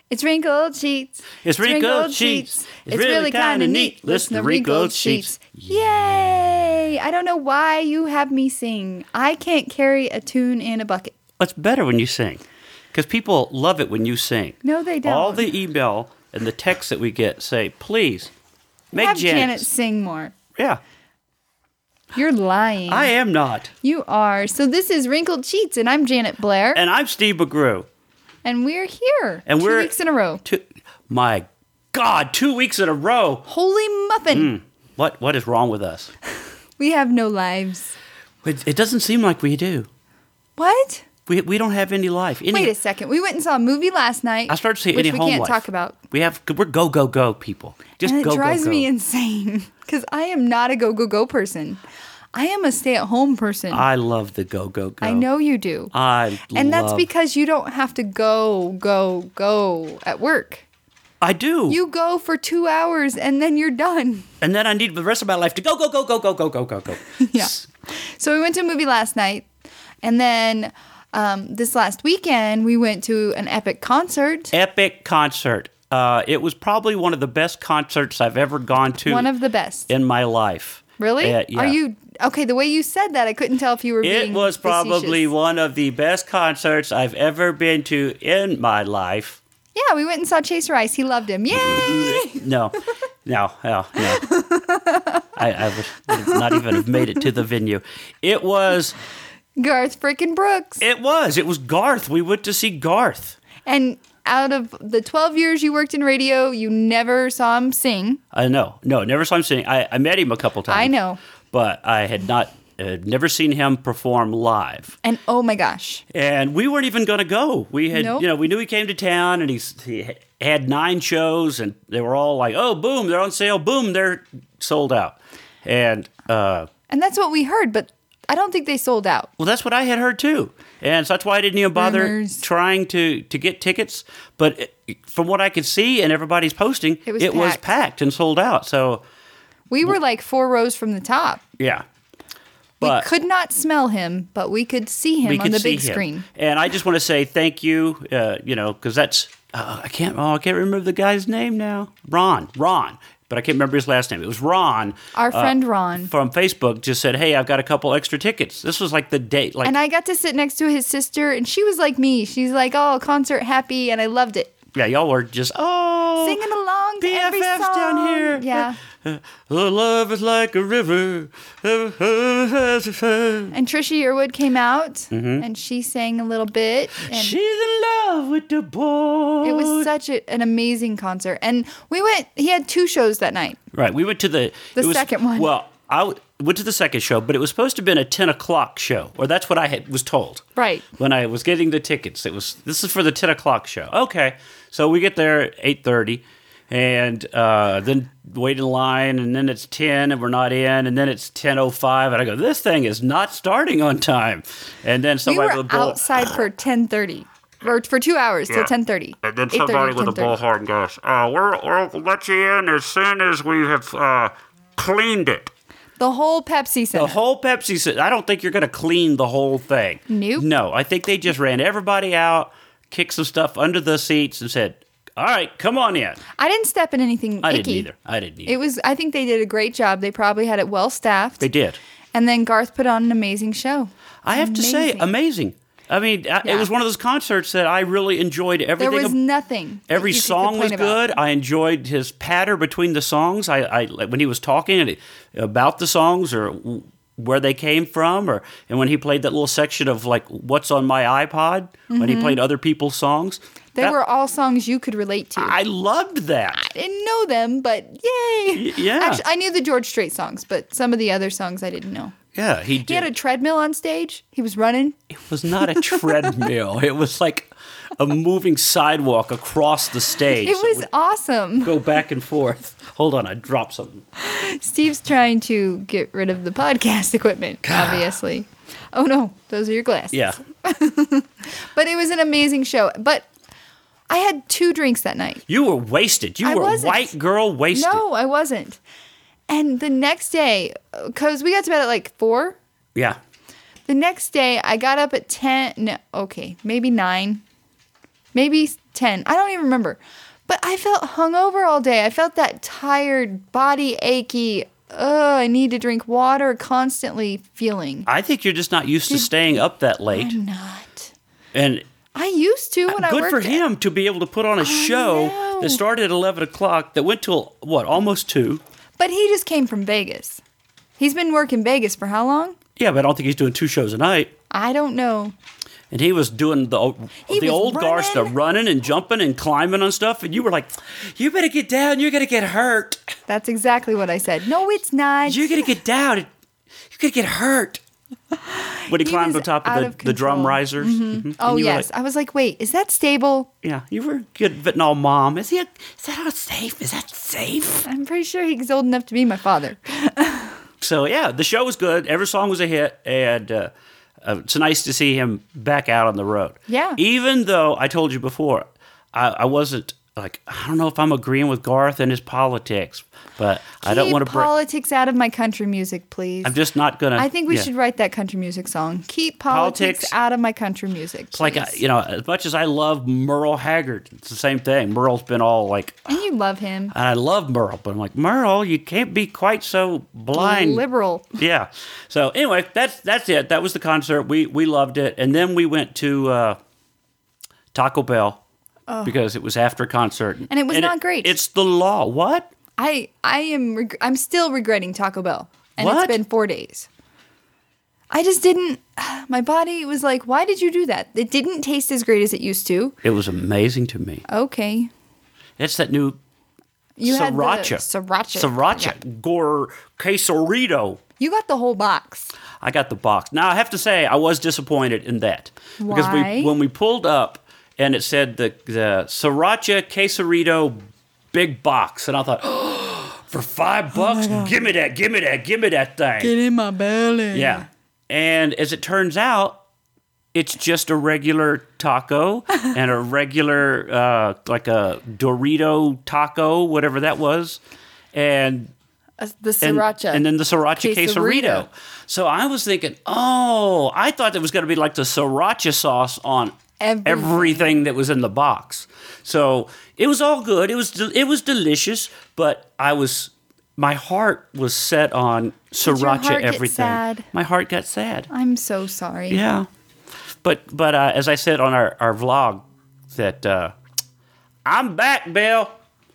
It's wrinkled sheets. It's wrinkled sheets. It's really kind of neat. Listen to wrinkled sheets. Yay! I don't know why you have me sing. I can't carry a tune in a bucket. It's better when you sing. Because people love it when you sing. No, they don't. All the email and the text that we get say, please, make have Janet. Janet sing more. Yeah. You're lying. I am not. You are. So this is Wrinkled Sheets, and I'm Janet Blair. And I'm Steve McGrew. And we're here. And 2 weeks in a row. My God, 2 weeks in a row. Holy muffin. What is wrong with us? We have no lives. It doesn't seem like we do. What? We don't have any life. Wait a second. We went and saw a movie last night. I started to see any home life. Which we can't talk about. We're go people. Just and go. It drives go. me insane because I am not a go person. I am a stay-at-home person. I love the go. I know you do. And that's because you don't have to go at work. I do. You go for 2 hours and then you're done. And then I need the rest of my life to go. Yeah. So we went to a movie last night, and then this last weekend we went to an epic concert. Epic concert. It was probably one of the best concerts I've ever gone to. One of the best in my life. Really? Yeah. Are you okay? The way you said that, I couldn't tell if you were being It was probably facetious. one of the best concerts I've ever been to in my life. Yeah, we went and saw Chase Rice. He loved him. Yay! No. I would not even have made it to the venue. It was Garth frickin' Brooks. It was Garth. We went to see Garth. And out of the 12 years you worked in radio, you never saw him sing. No, never saw him sing. I met him a couple times. I know. But I had not never seen him perform live. And oh my gosh. And we weren't even going to go. We had, Nope. we knew he came to town and he had 9 shows and they were all like, oh, boom, they're on sale. Boom, they're sold out. And that's what we heard, but I don't think they sold out. Well, that's what I had heard too. And so that's why I didn't even bother Rumors. trying to get tickets. But from what I could see and everybody's posting, It was packed and sold out. So we were like 4 rows from the top. yeah. But we could not smell him, but we could see him on the big screen. And I just want to say thank you, because that's I can't remember the guy's name now. Ron, but I can't remember his last name. It was Ron. Our friend Ron from Facebook just said, "Hey, I've got a couple extra tickets." This was like the day, and I got to sit next to his sister, and she was like me. She's like, "Oh, concert happy," and I loved it. Yeah, y'all were just singing along to every BFFs song. down here. Yeah. Love is like a river. And Trisha Yearwood came out, and she sang a little bit. And she's in love with the boy. it was such an amazing concert. And we went, he had 2 shows that night. Right, we went to the second one. Well, I went to the second show, but it was supposed to have been a 10 o'clock show, or that's what I was told. Right. When I was getting the tickets, this is for the 10 o'clock show. Okay, so we get there at 8:30, and then wait in line, and then it's 10, and we're not in, and then it's 10:05, and I go, this thing is not starting on time. And then We somebody were outside for 10:30. Or for 2 hours till 10:30. And then somebody with a bullhorn goes, we'll let you in as soon as we have cleaned it. The whole Pepsi Center. The whole Pepsi Center. I don't think you're going to clean the whole thing. Nope. No, I think they just ran everybody out, kicked some stuff under the seats, and said, all right, come on in. I didn't step in anything I icky. didn't either. I think they did a great job. They probably had it well staffed. They did. And then Garth put on an amazing show. I have to say, amazing. I mean, it was one of those concerts that I really enjoyed everything. There was nothing. Every song was good. I enjoyed his patter between the songs. I when he was talking about the songs or where they came from, and when he played that little section of like what's on my iPod, when he played other people's songs. They were all songs you could relate to. I loved that. I didn't know them, but yay. Yeah. Actually, I knew the George Strait songs, but some of the other songs I didn't know. Yeah, he did. He had a treadmill on stage. He was running. It was not a treadmill. It was like a moving sidewalk across the stage. It was awesome. Go back and forth. Hold on, I dropped something. Steve's trying to get rid of the podcast equipment, obviously. Oh no, those are your glasses. Yeah. But it was an amazing show. But I had 2 drinks that night. You were wasted. You I were wasn't. white girl wasted. No, I wasn't. And the next day, because we got to bed at like 4. Yeah. The next day, I got up at 10. No, okay, maybe 9. maybe 10. I don't even remember. But I felt hungover all day. I felt that tired, body achy, I need to drink water constantly feeling. I think you're just not used to staying up that late. I'm not. And I used to when I worked. good for him to be able to put on a show know. that started at 11 o'clock that went till, almost 2. But he just came from Vegas. He's been working Vegas for how long? Yeah, but I don't think he's doing 2 shows a night. I don't know. And he was doing the old guards, the running. running and jumping and climbing on stuff. And you were like, you better get down. You're going to get hurt. That's exactly what I said. No, it's not. You're going to get down. You're going to get hurt. When he climbed on top of the drum control. risers. Mm-hmm. Oh, you were yes. I was like, wait, is that stable? Yeah, you were a good Vietnam mom. Is that all safe? Is that safe? I'm pretty sure he's old enough to be my father. So, yeah, the show was good. Every song was a hit. And it's nice to see him back out on the road. Yeah. Even though I told you before, I wasn't like, I don't know if I'm agreeing with Garth and his politics, but I don't want to Keep politics out of my country music, please. I'm just not going to. I think we should write that country music song. Keep politics out of my country music, It's please. like, as much as I love Merle Haggard, it's the same thing. Merle's been all like. And you love him. And I love Merle, but I'm like, Merle, you can't be quite so blind. Liberal. Yeah. So anyway, that's it. That was the concert. We loved it. And then we went to Taco Bell because it was after concert. And it was not great. It's the law. What? I'm still regretting Taco Bell. And What? it's been 4 days. I just didn't. My body was like, why did you do that? It didn't taste as great as it used to. It was amazing to me. Okay. It's that new You had the sriracha. sriracha. Sriracha. Gore quesarito. You got the whole box. I got the box. Now, I have to say, I was disappointed in that. Because Why? when we pulled up and it said the Sriracha Quesarito big box, and I thought, for $5, give me that thing. Get in my belly. Yeah. And as it turns out, it's just a regular taco and a regular, like a Dorito taco, whatever that was. And The sriracha. And then the sriracha Quesarito. quesarito. So I was thinking, I thought it was going to be like the sriracha sauce on everything that was in the box. So it was all good. It was delicious, but my heart was set on sriracha heart get everything. sad? My heart got sad. I'm so sorry. Yeah. But as I said on our vlog, that I'm back, Bill.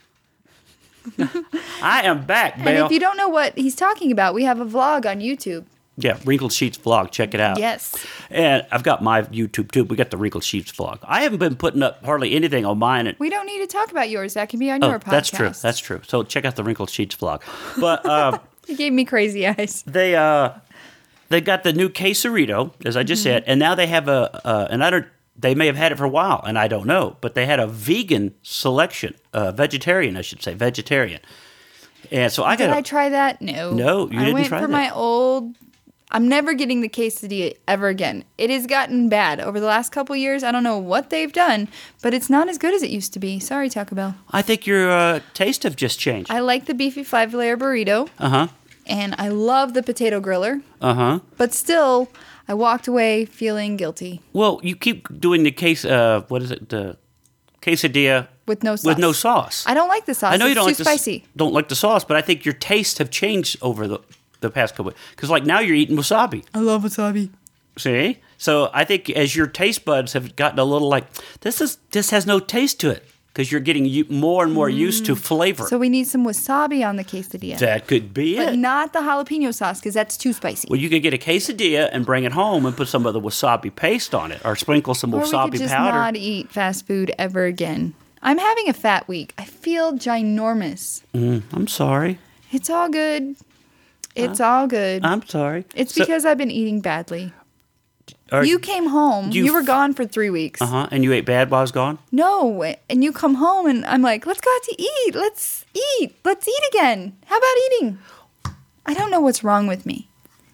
I am back, Bill. And if you don't know what he's talking about, we have a vlog on YouTube. Yeah, Wrinkled Sheets vlog. Check it out. Yes. And I've got my YouTube too. We got the Wrinkled Sheets vlog. I haven't been putting up hardly anything on mine. We don't need to talk about yours. That can be on your podcast. That's true. That's true. So check out the Wrinkled Sheets vlog. But He gave me crazy eyes. they got the new quesarito, as I just said, and now they have they may have had it for a while, and I don't know, but they had a vegan selection, vegetarian, I should say, vegetarian. And so Did I try that? No. No, you didn't I went try for that. my old. I'm never getting the quesadilla ever again. It has gotten bad over the last couple years. I don't know what they've done, but it's not as good as it used to be. Sorry, Taco Bell. I think your taste have just changed. I like the beefy 5-layer burrito, Uh-huh. and I love the potato griller, Uh-huh. but still, I walked away feeling guilty Well, you keep doing the the quesadilla with no sauce. with no sauce. I don't like the sauce. I know you It's don't too like spicy. don't like the sauce, but I think your tastes have changed over the past couple. Because like now you're eating wasabi. I love wasabi. See, so I think as your taste buds have gotten a little like this has no taste to it because you're getting more and more used to flavor. So we need some wasabi on the quesadilla. That could be But it. not the jalapeno sauce because that's too spicy. Well, you could get a quesadilla and bring it home and put some of the wasabi paste on it, or sprinkle some Or we wasabi could just powder. not eat fast food ever again. I'm having a fat week. I feel ginormous. I'm sorry. It's all good. It's all good. I'm sorry. It's So- because I've been eating badly. or- You came home. you You were gone for 3 weeks. Uh-huh. And you ate bad while I was gone? No, and you come home and I'm like, let's go out to eat. Let's eat. Let's eat again. How about eating? I don't know what's wrong with me.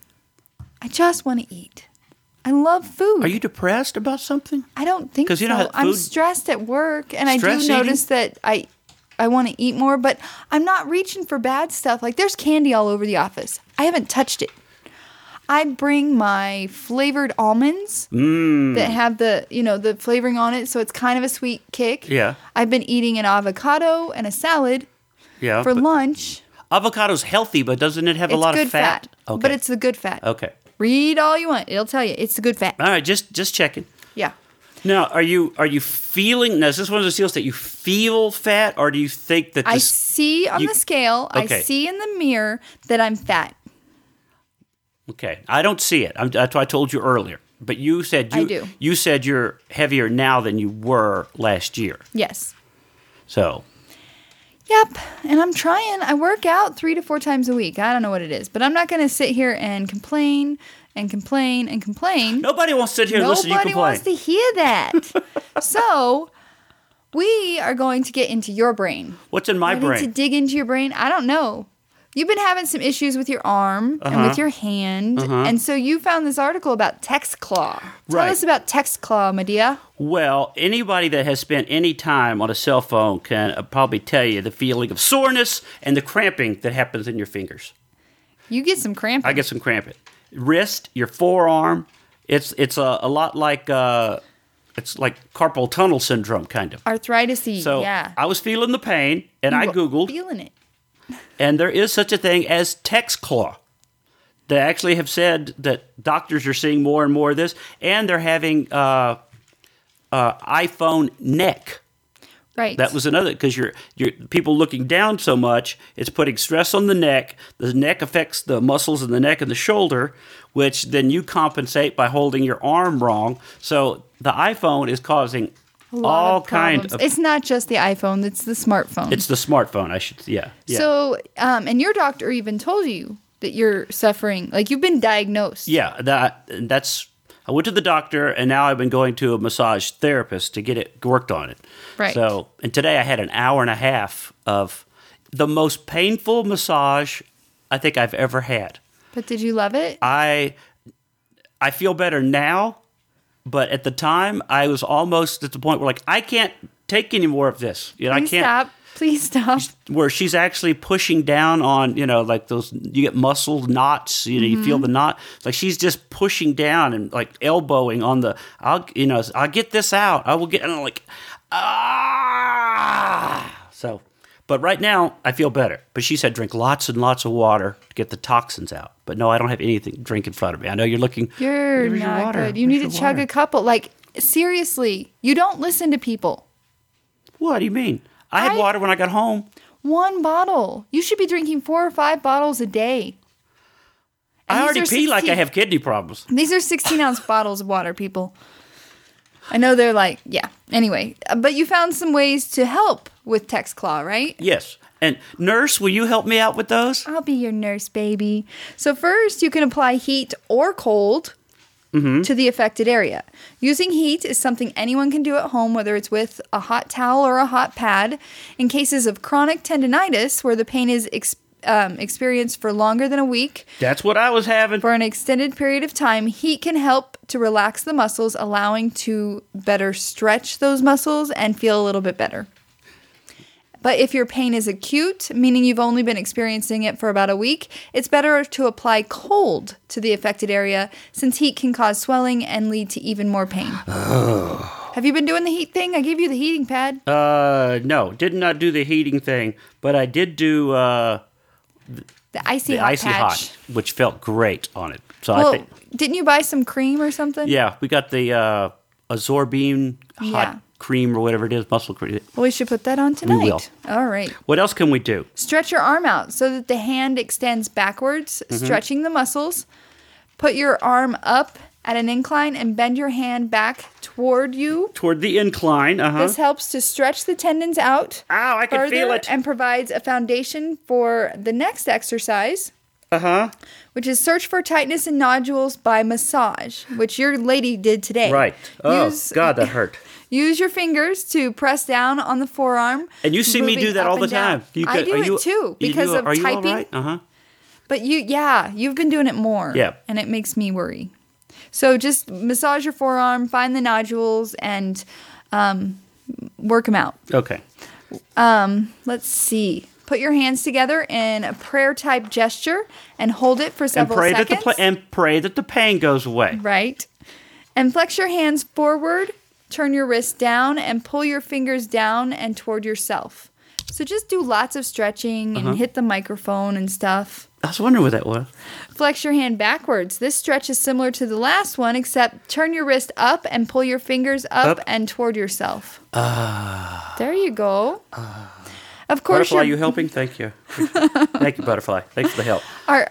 I just want to eat. I love food. Are you depressed about something? I don't think 'Cause so. you know how I'm food- stressed at work, and I Stress do notice that I want to eat more, but I'm not reaching for bad stuff. Like there's candy all over the office. I haven't touched it. I bring my flavored almonds that have the flavoring on it, so it's kind of a sweet kick. Yeah. I've been eating an avocado and a salad Yeah. for lunch. Avocado's healthy, but doesn't it have a It's lot good of fat? fat, but it's the good fat. Okay. Read all you want; it'll tell you it's the good fat. All right, just checking. Yeah. Now, are you feeling? Now, is this one of those deals that you feel fat, or do you think that I this? see on the scale. Okay. I see in the mirror that I'm fat. Okay, I don't see it. That's what I told you earlier. But you said I do. You said you're heavier now than you were last year. Yes. So Yep. And I'm trying. I work out 3 to 4 times a week. I don't know what it is, but I'm not going to sit here and complain and complain and complain. nobody wants to sit here and listen to you Nobody complain. wants to hear that. So we are going to get into your brain. What's in my Ready brain? to dig into your brain? I don't know. You've been having some issues with your arm and with your hand. And so you found this article about TextClaw. Tell Right. us about TextClaw, Medea. Well, anybody that has spent any time on a cell phone can probably tell you the feeling of soreness and the cramping that happens in your fingers. You get some cramping. I get some cramping. Wrist, your forearm, it's a lot like it's like carpal tunnel syndrome kind of. Arthritis-y, So yeah. I was feeling the pain, and I Googled, Feeling it. and there is such a thing as TextClaw. They actually have said that doctors are seeing more and more of this, and they're having iPhone neck. Right. That was another, because you're people looking down so much, it's putting stress on the neck. The neck affects the muscles in the neck and the shoulder, which then you compensate by holding your arm wrong. So the iPhone is causing all kinds of. It's not just the iPhone; it's the smartphone. It's the smartphone. Yeah. So, and your doctor even told you that you're suffering, like you've been diagnosed. Yeah, that's. I went to the doctor, and now I've been going to a massage therapist to get it worked on it. Right. So, and today I had an hour and a half of the most painful massage I think I've ever had. But did you love it? I feel better now, but at the time I was almost at the point where like I can't take any more of this. You know, I Please can't. stop. Please stop. Where she's actually pushing down on, like those, you get muscle knots, you feel the knot. It's like she's just pushing down and like elbowing on the, I'll get this out. I will get, and I'm like, So, but right now I feel better. But she said drink lots and lots of water to get the toxins out. But no, I don't have anything to drink in front of me. I know you're looking. You're Where's your not water? good. You Where's need to your chug water? a couple. Like, seriously, you don't listen to people. What do you mean? I had water when I got home. 1 bottle. You should be drinking 4 or 5 bottles a day. And I these already are pee like I 16 have kidney problems. These are 16-ounce bottles of water, people. I know they're like, yeah. Anyway, but you found some ways to help with TextClaw, right? Yes. And nurse, will you help me out with those? I'll be your nurse, baby. So first, you can apply heat or cold to the affected area. Using heat is something anyone can do at home, whether it's with a hot towel or a hot pad. In cases of chronic tendinitis, where the pain is experienced for longer than a week, That's what I was having. for an extended period of time, heat can help to relax the muscles, allowing to better stretch those muscles and feel a little bit better. But if your pain is acute, meaning you've only been experiencing it for about a week, it's better to apply cold to the affected area, since heat can cause swelling and lead to even more pain. Have you been doing the heat thing? I gave you the heating pad. No, did not do the heating thing, but I did do The icy the hot icy patch. hot, which felt great on it. So Well, I think, didn't you buy some cream or something? yeah, we got the Azorbeam hot Yeah. cream or whatever it is, muscle cream. Well, we should put that on tonight. will. All right. What else can we do? Stretch your arm out so that the hand extends backwards, stretching the muscles. Put your arm up at an incline and bend your hand back toward you. Toward the incline, This helps to stretch the tendons out Ow, I can feel further it. and provides a foundation for the next exercise, which is search for tightness and nodules by massage, which your lady did today. Right. Oh, God, that hurt. Use your fingers to press down on the forearm. And you see me moving do that up all the and down. time. I do it too you because do- of are you all typing. right? Uh-huh. But you've been doing it more. Yeah. And it makes me worry. So just massage your forearm, find the nodules, and work them out. Okay. Let's see. Put your hands together in a prayer-type gesture and hold it for several seconds. And pray that the pain goes away. Right. And flex your hands forward, turn your wrists down, and pull your fingers down and toward yourself. So just do lots of stretching and hit the microphone and stuff. I was wondering what that was. Flex your hand backwards. This stretch is similar to the last one, except turn your wrist up and pull your fingers up. And toward yourself. There you go. Of course, Butterfly, you helping? Thank you. Thank you, Butterfly. Thanks for the help.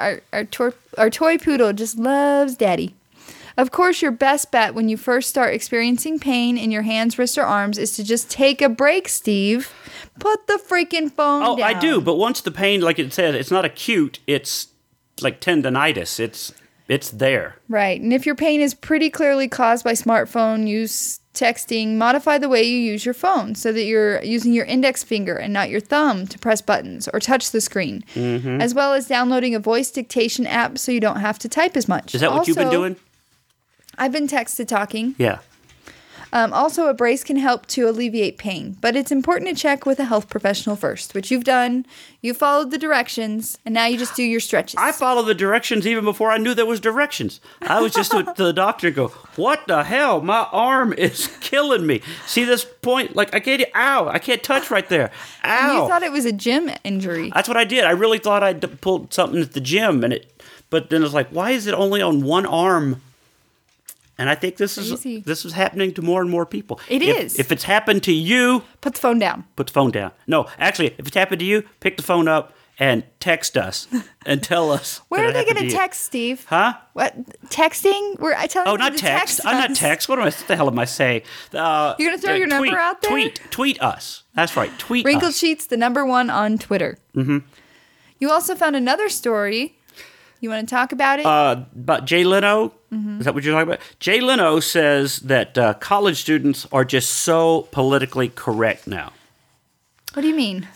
Our toy poodle just loves Daddy. Of course, your best bet when you first start experiencing pain in your hands, wrists, or arms is to just take a break, Steve. Put the freaking phone down. Oh, I do. But once the pain, like it says, it's not acute. It's like tendonitis. It's there. Right. And if your pain is pretty clearly caused by smartphone use, texting, modify the way you use your phone so that you're using your index finger and not your thumb to press buttons or touch the screen, as well as downloading a voice dictation app so you don't have to type as much. Is that what you've been doing? I've been text-to-talking. Yeah. Also, a brace can help to alleviate pain, but it's important to check with a health professional first, which you've done. You followed the directions, and now you just do your stretches. I followed the directions even before I knew there was directions. I was just to the doctor and go, what the hell? My arm is killing me. See this point? Like, I can't touch right there. Ow. And you thought it was a gym injury. That's what I did. I really thought I'd pulled something at the gym, but then it's like, why is it only on one arm? And I think this is happening to more and more people. It is. If it's happened to you, put the phone down. Put the phone down. No, actually, if it's happened to you, pick the phone up and text us and tell us. Where are they going to text, Steve? Huh? What texting? I tell you. Oh, not text. I'm not text. What the hell am I saying? You're going to throw your number out there? Tweet us. That's right. Tweet Wrinkled us. Sheets, the #1 on Twitter. Mm-hmm. You also found another story. You want to talk about it? About Jay Leno? Mm-hmm. Is that what you're talking about? Jay Leno says that college students are just so politically correct now. What do you mean?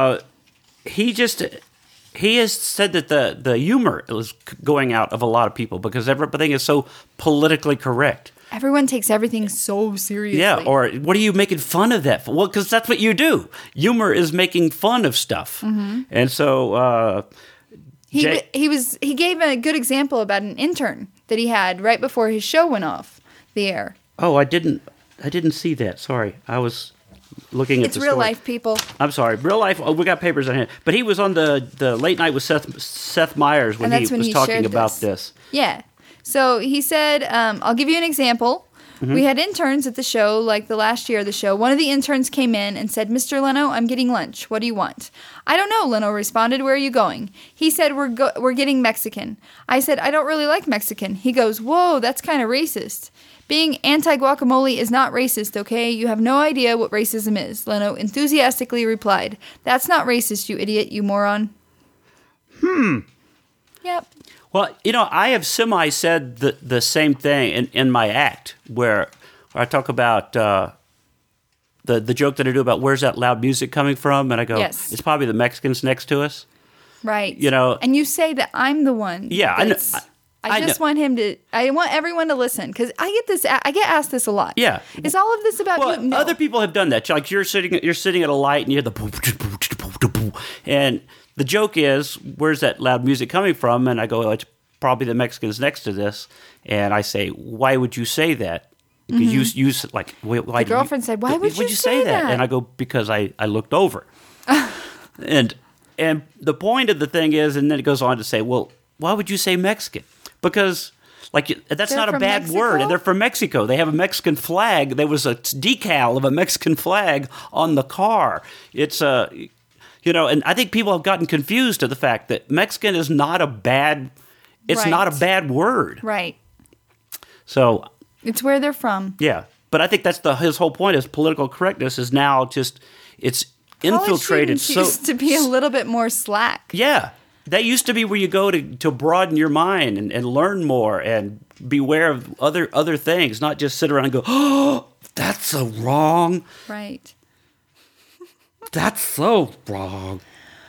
He has said that the humor is going out of a lot of people because everything is so politically correct. Everyone takes everything so seriously. Yeah, or what are you making fun of that for? Well, because that's what you do. Humor is making fun of stuff. Mm-hmm. And so... He gave a good example about an intern that he had right before his show went off the air. Oh, I didn't see that. Sorry, I was looking at the story. It's real life, people. I'm sorry, real life. Oh, we got papers on here, but he was on the late night with Seth Meyers when he was talking about this. Yeah. So he said, "I'll give you an example." Mm-hmm. We had interns at the show, like the last year of the show. One of the interns came in and said, "Mr. Leno, I'm getting lunch. What do you want?" "I don't know," Leno responded. "Where are you going?" He said, We're getting Mexican." I said, "I don't really like Mexican." He goes, "Whoa, that's kind of racist." "Being anti-guacamole is not racist, okay? You have no idea what racism is," Leno enthusiastically replied. "That's not racist, you idiot, you moron." Yep. Well, I have said the same thing in my act where I talk about the joke that I do about where's that loud music coming from, and I go, yes. It's probably the Mexicans next to us. Right. And you say that I'm the one. Yeah, I know. I just want I want everyone to listen because I get asked this a lot. Yeah. Is all of this about you? No. Other people have done that. Like you're sitting at a light and you hear the and the joke is, where's that loud music coming from? And I go, it's probably the Mexicans next to this. And I say, why would you say that? Because you like, why the girlfriend said, why would you say that? And I go, because I looked over. and the point of the thing is, and then it goes on to say, well, why would you say Mexican? Because that's not a bad word. And they're from Mexico. They have a Mexican flag. There was a decal of a Mexican flag on the car. It's and I think people have gotten confused to the fact that Mexican is not a bad. It's not a bad word. Right. So it's where they're from. Yeah, but I think that's his whole point is political correctness is now just it's infiltrated. So used to be a little bit more slack. Yeah. That used to be where you go to broaden your mind and learn more and beware of other things, not just sit around and go, oh, that's so wrong. Right. That's so wrong.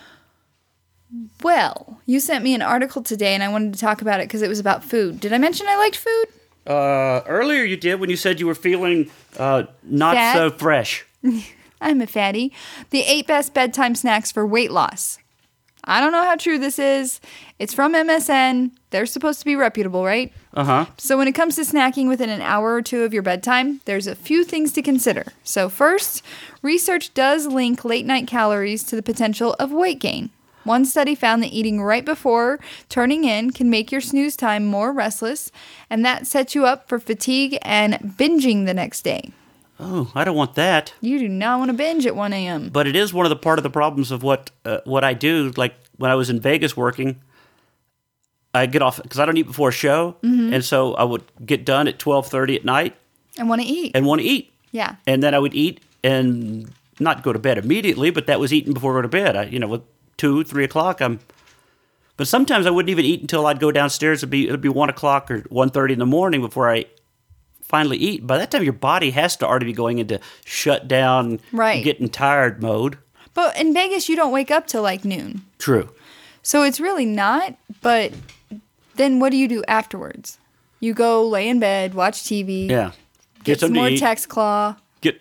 Well, you sent me an article today, and I wanted to talk about it because it was about food. Did I mention I liked food? Earlier you did when you said you were feeling not fat? so fresh. I'm a fatty. The 8 best bedtime snacks for weight loss. I don't know how true this is. It's from MSN. They're supposed to be reputable, right? Uh-huh. So when it comes to snacking within an hour or two of your bedtime, there's a few things to consider. So first, research does link late night calories to the potential of weight gain. One study found that eating right before turning in can make your snooze time more restless, and that sets you up for fatigue and binging the next day. Oh, I don't want that. You do not want to binge at 1 a.m. But it is one of the part of the problems of what I do. Like when I was in Vegas working, I get off because I don't eat before a show, and so I would get done at 12:30 at night And want to eat. and want to eat, Yeah. and then I would eat and not go to bed immediately, but that was eating before I go to bed. With 2, 3 o'clock, But sometimes I wouldn't even eat until I'd go downstairs. It'd be 1 o'clock or 1:30 in the morning before I finally eat. By that time, your body has to already be going into shut down, Right. getting tired mode. But in Vegas, you don't wake up till like noon. True. So it's really not, but then what do you do afterwards? You go lay in bed, watch TV, Yeah. get some something more to eat. Tex Claw. Get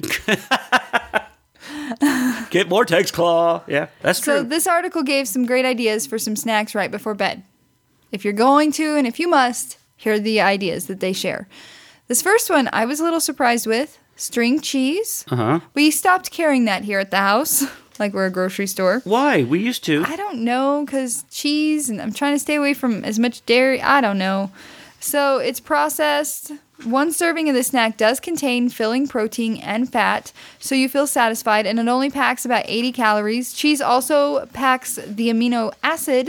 get more Tex Claw. Yeah, that's So true. this article gave some great ideas for some snacks right before bed. If you're going to, and if you must, here are the ideas that they share. This first one I was a little surprised with. String cheese. Uh-huh. We stopped carrying that here at the house, like we're a grocery store. Why? We used to. I don't know, because cheese, and I'm trying to stay away from as much dairy. I don't know. So it's processed. One serving of the snack does contain filling protein and fat, so you feel satisfied, and it only packs about 80 calories. Cheese also packs the amino acid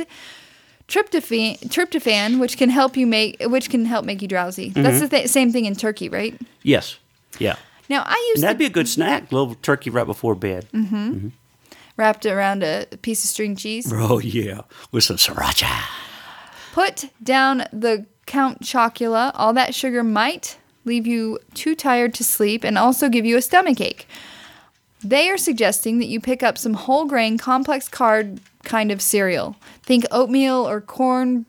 tryptophan, which can help make you drowsy. That's the same thing in turkey, right? Yes. Yeah. Now I And used that'd to be a good snack. Little turkey right before bed. wrap it around a piece of string cheese. Oh yeah, with some sriracha. Put down the Count Chocula. All that sugar might leave you too tired to sleep and also give you a stomach ache. They are suggesting that you pick up some whole grain, complex carb kind of cereal. Think oatmeal or corn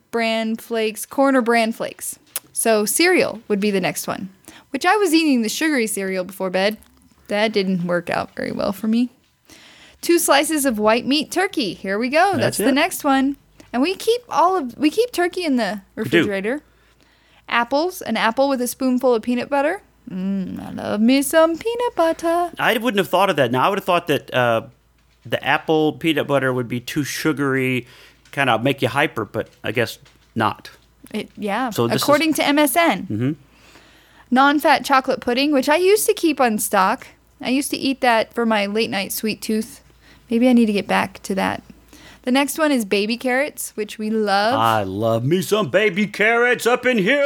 or bran flakes. So cereal would be the next one, which I was eating the sugary cereal before bed. That didn't work out very well for me. 2 slices of white meat turkey. Here we go. That's the it. next one. And we keep turkey in the refrigerator. Apples, an apple with a spoonful of peanut butter. I love me some peanut butter. I wouldn't have thought of that. Now I would have thought that the apple peanut butter would be too sugary, kind of make you hyper, but I guess not. So according to MSN. Non-fat chocolate pudding, which I used to keep on stock. I used to eat that for my late night sweet tooth. Maybe I need to get back to that. The next one is baby carrots, which we love. I love me some baby carrots up in here.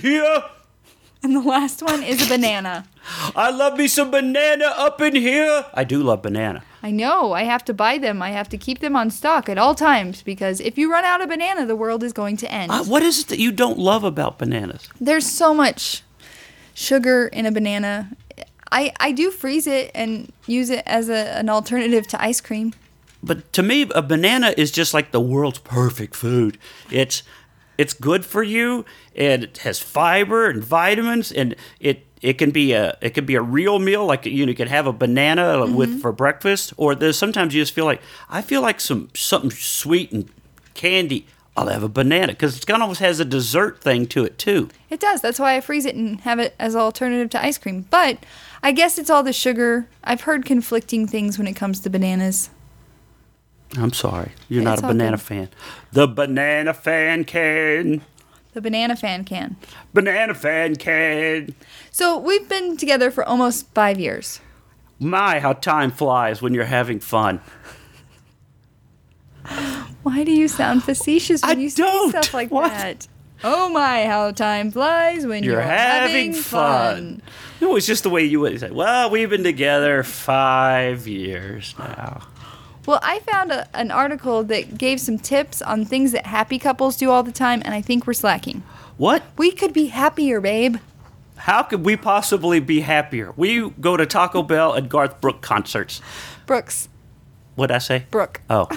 And the last one is a banana. I love me some banana up in here. I do love banana. I know. I have to buy them. I have to keep them on stock at all times because if you run out of banana, the world is going to end. What is it that you don't love about bananas? There's so much sugar in a banana. I do freeze it and use it as an alternative to ice cream. But to me, a banana is just like the world's perfect food. It's good for you, and it has fiber and vitamins, and it can be a real meal. Like you can have a banana for breakfast, or there's sometimes you just feel like something sweet and candy. I'll have a banana because it kind of almost has a dessert thing to it too. It does. That's why I freeze it and have it as an alternative to ice cream. But I guess it's all the sugar. I've heard conflicting things when it comes to bananas. I'm sorry, you're not It's a all banana good. fan. The banana fan can. The banana fan can. Banana fan can. So we've been together for almost 5 years. My, how time flies when you're having fun. Why do you sound facetious when I you say don't. stuff like What? that? Oh my, how time flies when you're having fun. No, it's just the way you would say, well, we've been together 5 years now. Well, I found an article that gave some tips on things that happy couples do all the time, and I think we're slacking. What? We could be happier, babe. How could we possibly be happier? We go to Taco Bell and Garth Brooks concerts. Brooks. What'd I say? Brooke. Oh.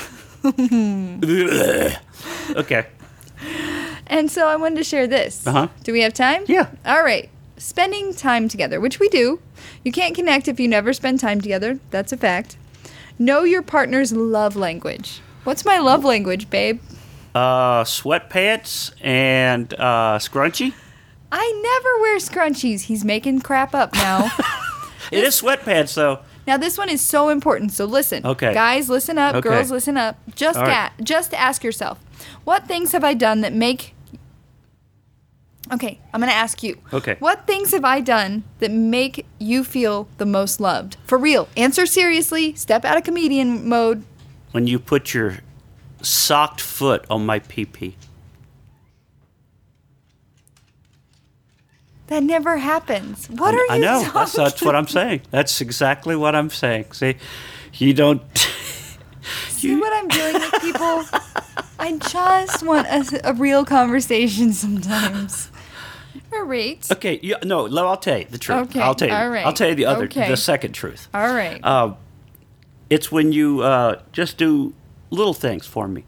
Okay. And so I wanted to share this. Uh-huh. Do we have time? Yeah. All right. spending time together, which we do. You can't connect if you never spend time together. That's a fact. Know your partner's love language. What's my love language, babe? Sweatpants and scrunchie. I never wear scrunchies. He's making crap up now. It is sweatpants, though. Now, this one is so important, so listen. Okay. Guys, listen up. Okay. Girls, listen up. Just All right. just ask yourself, what things have I done that make... Okay, I'm going to ask you. Okay. What things have I done that make you feel the most loved? For real. Answer seriously. Step out of comedian mode. When you put your socked foot on my pee-pee. That never happens. What are you I know. talking That's what I'm saying. That's exactly what I'm saying. See, you don't... See what I'm doing with people? I just want a real conversation sometimes. All right. Okay, no, I'll tell you the truth. Okay, I'll tell you. all right. I'll tell you Okay. the second truth. All right. It's when you just do little things for me,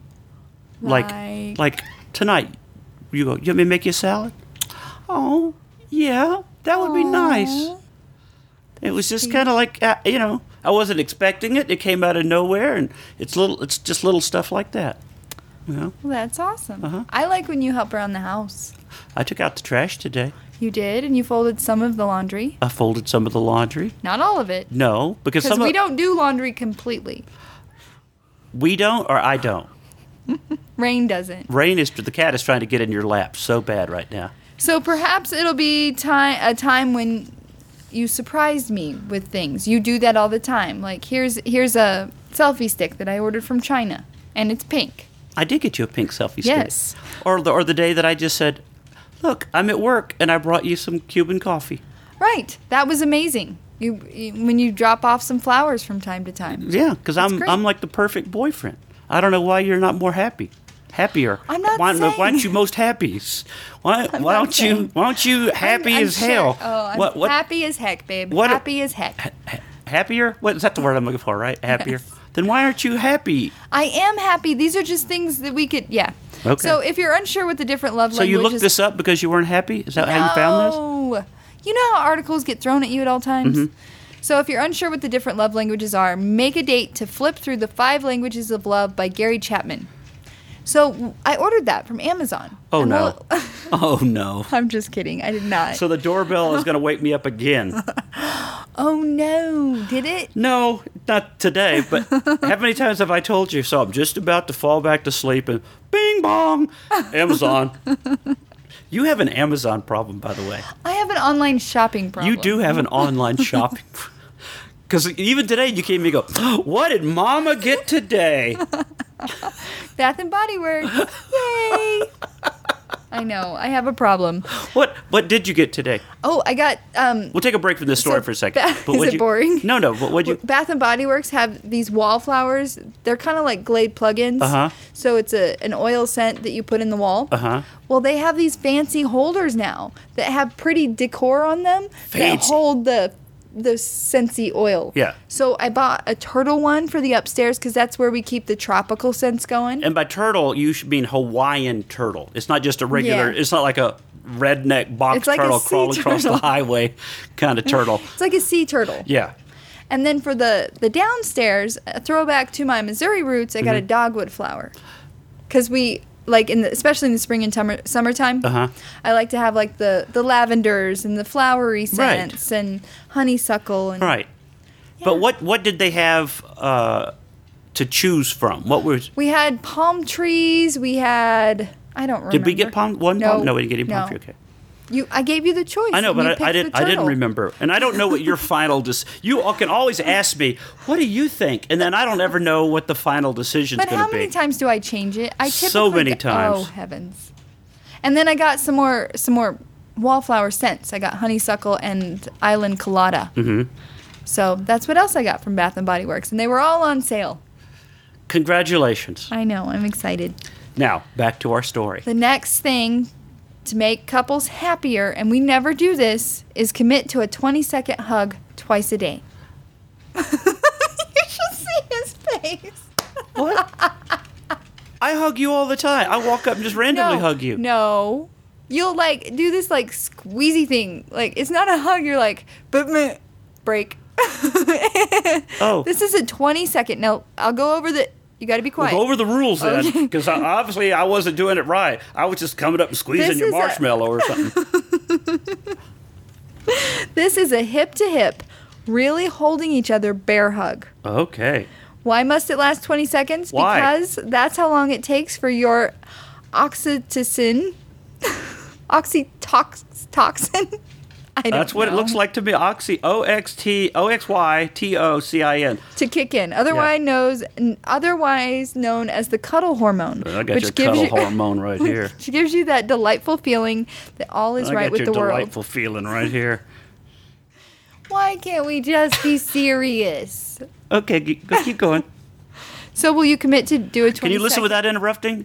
like tonight. You go. You want me to make you a salad? Oh, yeah, that would be nice. It was just kind of like I wasn't expecting it. It came out of nowhere, and it's just little stuff like that. You know. Well, that's awesome. Uh-huh. I like when you help around the house. I took out the trash today. You did, and you folded some of the laundry. I folded some of the laundry. Not all of it. No, because Because we don't do laundry completely. We don't, or I don't. Rain doesn't. The cat is trying to get in your lap so bad right now. So perhaps it'll be a time when you surprised me with things. You do that all the time. Like here's a selfie stick that I ordered from China, and it's pink. I did get you a pink selfie stick. Yes. Or the day that I just said, "Look, I'm at work and I brought you some Cuban coffee." Right. That was amazing. You when you drop off some flowers from time to time. Yeah, because That's I'm great. like the perfect boyfriend. I don't know why you're not more happier. I'm not why saying- aren't you most happy? Why not saying- aren't you happy I'm as hell? Sure. Oh, I'm what happy as heck, babe. what- Happy as heck. happier? What is that the word I'm looking for? Right, happier. Yes. Then why aren't you happy? I am happy. These are just things that we could, yeah. Okay. So if you're unsure what the different love So you languages... looked this up because you weren't happy? Is that how you found this? No. You know how articles get thrown at you at all times? Mm-hmm. So if you're unsure what the different love languages are, make a date to flip through the 5 Languages of Love by Gary Chapman. So I ordered that from Amazon. Oh, And no. we'll- Oh, no. I'm just kidding. I did not. So the doorbell is going to wake me up again. Oh, no. Did it? No, not today, but how many times have I told you? So I'm just about to fall back to sleep and bing bong, Amazon. You have an Amazon problem, by the way. I have an online shopping problem. You do have an online shopping because even today you came and go, what did Mama get today? Bath and Body Works. Yay. I know. I have a problem. What did you get today? Oh, I got... We'll take a break from this story So for a second. is what'd it boring? No. What'd you? Bath and Body Works have these wallflowers. They're kind of like Glade plugins. Uh-huh. So it's an oil scent that you put in the wall. Uh-huh. Well, they have these fancy holders now that have pretty decor on them that Fancy. hold the scentsy oil. Yeah. So I bought a turtle one for the upstairs because that's where we keep the tropical scents going. And by turtle, you should mean Hawaiian turtle. It's not just a regular. Yeah. It's not like a redneck box It's like a turtle sea crawling across the turtle. highway kind of turtle. It's like a sea turtle. Yeah. And then for the downstairs, a throwback to my Missouri roots, I got a dogwood flower. Because we, like, especially in the spring and summertime, Uh-huh. I like to have, like, the lavenders and the flowery scents and honeysuckle. And, Right. But what did they have to choose from? What was? We had palm trees. We had, I don't remember. Did we get palm? One palm? No, we didn't get any palm tree. Okay. I gave you the choice. I know, and you but I picked the didn't turtle. remember, and I don't know what your final. You all can always ask me, "What do you think?" And then I don't ever know what the final decision's But going how to be. many times do I change it? I typically So many get- times. Oh heavens! And then I got some more wallflower scents. I got honeysuckle and island colada. Mm-hmm. So that's what else I got from Bath and Body Works, and they were all on sale. Congratulations! I know. I'm excited. Now back to our story. The next thing to make couples happier, and we never do this, is commit to a 20-second hug twice a day. You should see his face. What? I hug you all the time. I walk up and just randomly hug you. No. you'll like do this like squeezy thing. Like it's not a hug. You're like, but meh, break. Oh. This is a 20-second. No, I'll go over the. You got to be quiet. Go over the rules then, Okay. because obviously I wasn't doing it right. I was just coming up and squeezing This your is a- marshmallow or something. This is a hip to hip, really holding each other bear hug. Okay. Why must it last 20 seconds? Why? Because that's how long it takes for your oxytocin, oxytocin. I don't That's what it know, looks like to me. OXYTOCIN. to kick in. Otherwise known as the cuddle hormone, I got your cuddle hormone right here. which gives you that delightful feeling that all is I right got with your the world. delightful feeling right here. Why can't we just be serious? Okay, keep going. So will you commit to do a 20 Can you listen without interrupting?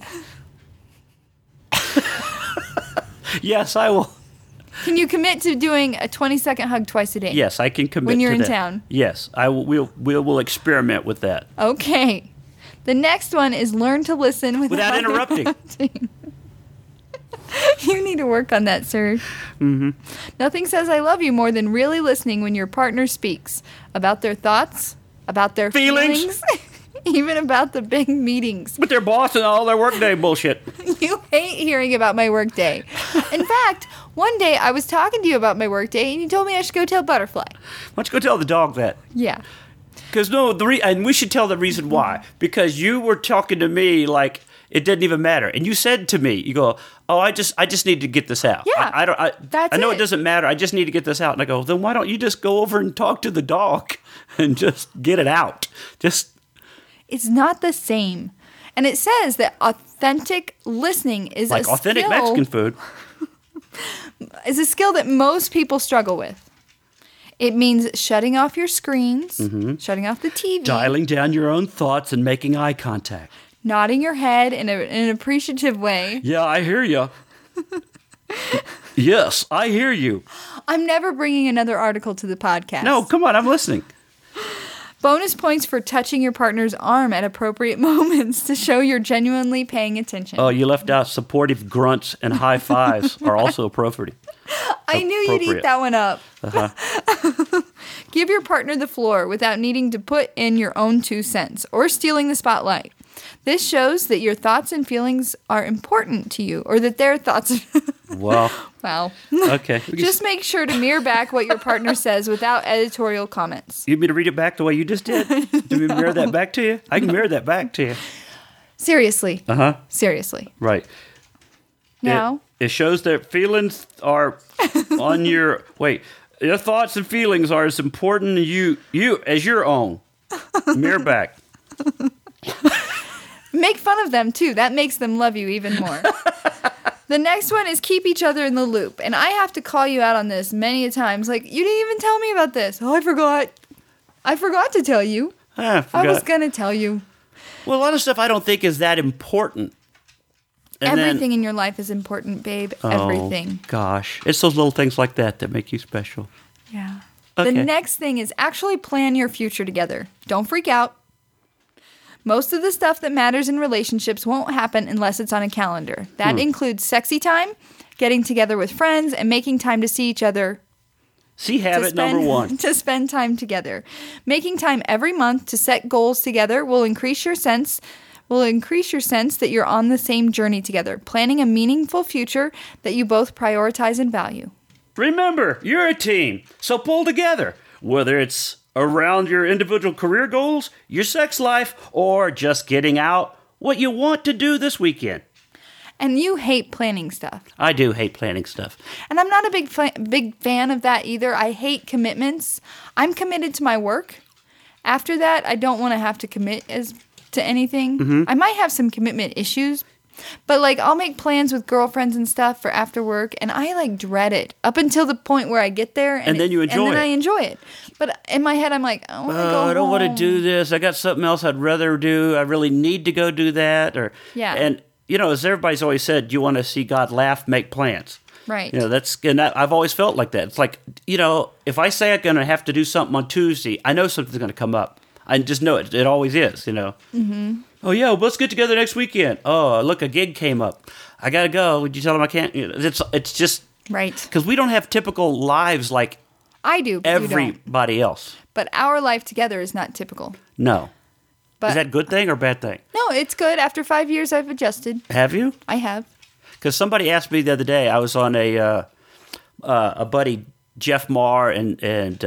Yes, I will. Can you commit to doing a 20-second hug twice a day? Yes, I can commit When you're to in that. town? Yes, I will. We'll experiment with that. Okay. The next one is learn to listen Without interrupting. You need to work on that, sir. Mm-hmm. Nothing says I love you more than really listening when your partner speaks about their thoughts, about their Feelings. even about the big meetings. But their boss and all their workday bullshit. You hate hearing about my workday. In fact, one day I was talking to you about my workday and you told me I should go tell Butterfly. Why don't you go tell the dog that? Yeah. Because and we should tell the reason why. Because you were talking to me like it didn't even matter, and you said to me, "You go, oh, I just need to get this out. Yeah, I know it. it doesn't matter. I just need to get this out." And I go, "Then why don't you just go over and talk to the dog and just get it out? Just." It's not the same. And it says that authentic listening is Like a authentic skill, Mexican food. is a skill that most people struggle with. It means shutting off your screens, shutting off the TV, Dialing down your own thoughts and making eye contact. nodding your head in an appreciative way. Yeah, I hear you. Yes, I hear you. I'm never bringing another article to the podcast. No, come on, I'm listening. Bonus points for touching your partner's arm at appropriate moments to show you're genuinely paying attention. Oh, you left out supportive grunts and high fives are also appropriate. I knew you'd eat appropriate. that one up. Uh-huh. Give your partner the floor without needing to put in your own 2 cents or stealing the spotlight. This shows that your thoughts and feelings are important to you, or that their thoughts. Well, Wow. okay. Just make sure to mirror back what your partner says without editorial comments. You want me to read it back the way you just did? Do we mirror that back to you? I can mirror that back to you. Seriously. Uh-huh. Seriously. Right. Now, It shows that feelings are on your... Wait. Your thoughts and feelings are as important to you as your own. Mirror back. make fun of them too. That makes them love you even more. The next one is keep each other in the loop. And I have to call you out on this many a times. Like, you didn't even tell me about this. Oh, I forgot. I forgot to tell you. I I forgot. was going to tell you. Well, a lot of stuff I don't think is that important. And Everything in your life is important, babe. Everything. Oh, gosh. It's those little things like that that make you special. Yeah. Okay. The next thing is actually plan your future together. Don't freak out. Most of the stuff that matters in relationships won't happen unless it's on a calendar. That includes sexy time, getting together with friends, and making time to see each other. See habit number 1. To spend time together. Making time every month to set goals together will increase your sense that you're on the same journey together, planning a meaningful future that you both prioritize and value. Remember, you're a team, so pull together. Whether it's around your individual career goals, your sex life, or just getting out what you want to do this weekend. And you hate planning stuff. I do hate planning stuff. And I'm not a big fan of that either. I hate commitments. I'm committed to my work. After that, I don't want to have to commit to anything. I might have some commitment issues, but like I'll make plans with girlfriends and stuff for after work, and I like dread it up until the point where I get there, And then you enjoy and then it. I enjoy it. But in my head, I'm like, I want to go home. I don't want to do this. I got something else I'd rather do. I really need to go do that. Yeah. And you know, as everybody's always said, you want to see God laugh, make plans. Right. You know, I've always felt like that. It's like, you know, if I say I'm going to have to do something on Tuesday, I know something's going to come up. I just know it. It always is, you know. Oh yeah, well, let's get together next weekend. Oh, look, a gig came up. I gotta go. Would you tell them I can't? You know, it's just Right. because we don't have typical lives like I do, but you don't. everybody else. But our life together is not typical. No. But Is that a good thing or bad thing? no, it's good. After 5 years, I've adjusted. Have you? I have. Because somebody asked me the other day. I was on a buddy Jeff Marr and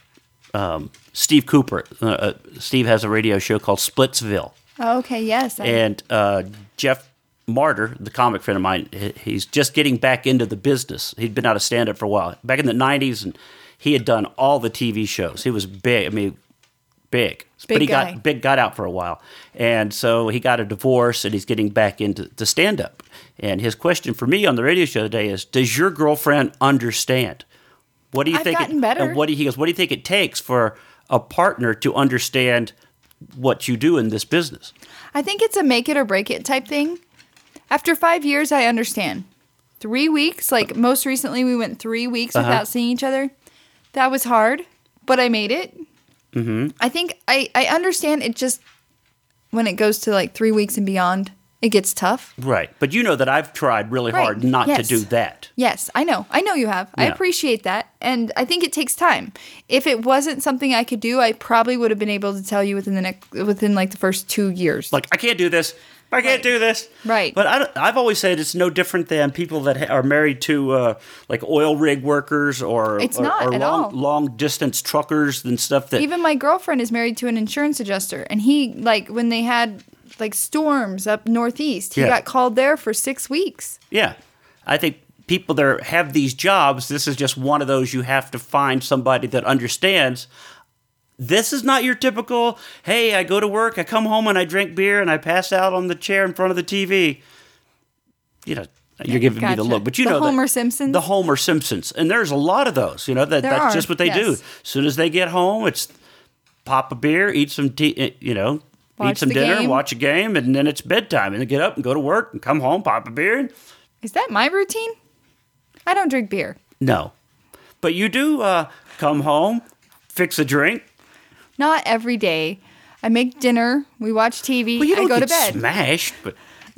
Steve Cooper. Steve has a radio show called Splitsville, Oh, okay, yes. and Jeff Martyr, the comic friend of mine, he's just getting back into the business. He'd been out of stand-up for a while, back in the '90s, and he had done all the TV shows. He was big. I mean, big. Big but he guy. got out for a while, and so he got a divorce, and he's getting back into the stand-up. And his question for me on the radio show today is: does your girlfriend understand? What do you I've think? gotten better. And he goes, what do you think it takes for a partner to understand what you do in this business? I think it's a make it or break it type thing. After 5 years, I understand. 3 weeks, like most recently, we went 3 weeks without seeing each other. That was hard, but I made it. Mm-hmm. I think I understand it just when it goes to like 3 weeks and beyond, it gets tough. Right. But you know that I've tried really Right. hard not to Yes. do that. Yes, I know. I know you have. I Yeah. appreciate that. And I think it takes time. If it wasn't something I could do, I probably would have been able to tell you within like the first 2 years. Like, I can't do this. I can't Right. do this. Right. But I've always said it's no different than people that are married to like oil rig workers or It's not or at all. long distance truckers and stuff that Even my girlfriend is married to an insurance adjuster, and he, like, when they had like storms up northeast, he Yeah. got called there for 6 weeks. Yeah. I think people that have these jobs, this is just one of those you have to find somebody that understands. This is not your typical, hey, I go to work, I come home and I drink beer and I pass out on the chair in front of the TV. You know, you're giving me the Gotcha. look. But you The know Homer Simpsons? The Homer Simpsons. And there's a lot of those, you know, There that's are, just what they do. yes. As soon as they get home, it's pop a beer, eat some tea, you know, Watch eat some the dinner, game. watch a game, and then it's bedtime. And then get up and go to work and come home, pop a beer. Is that my routine? I don't drink beer. No. But you do come home, fix a drink. Not every day. I make dinner. We watch TV. Well, you don't I go to get bed. smashed, but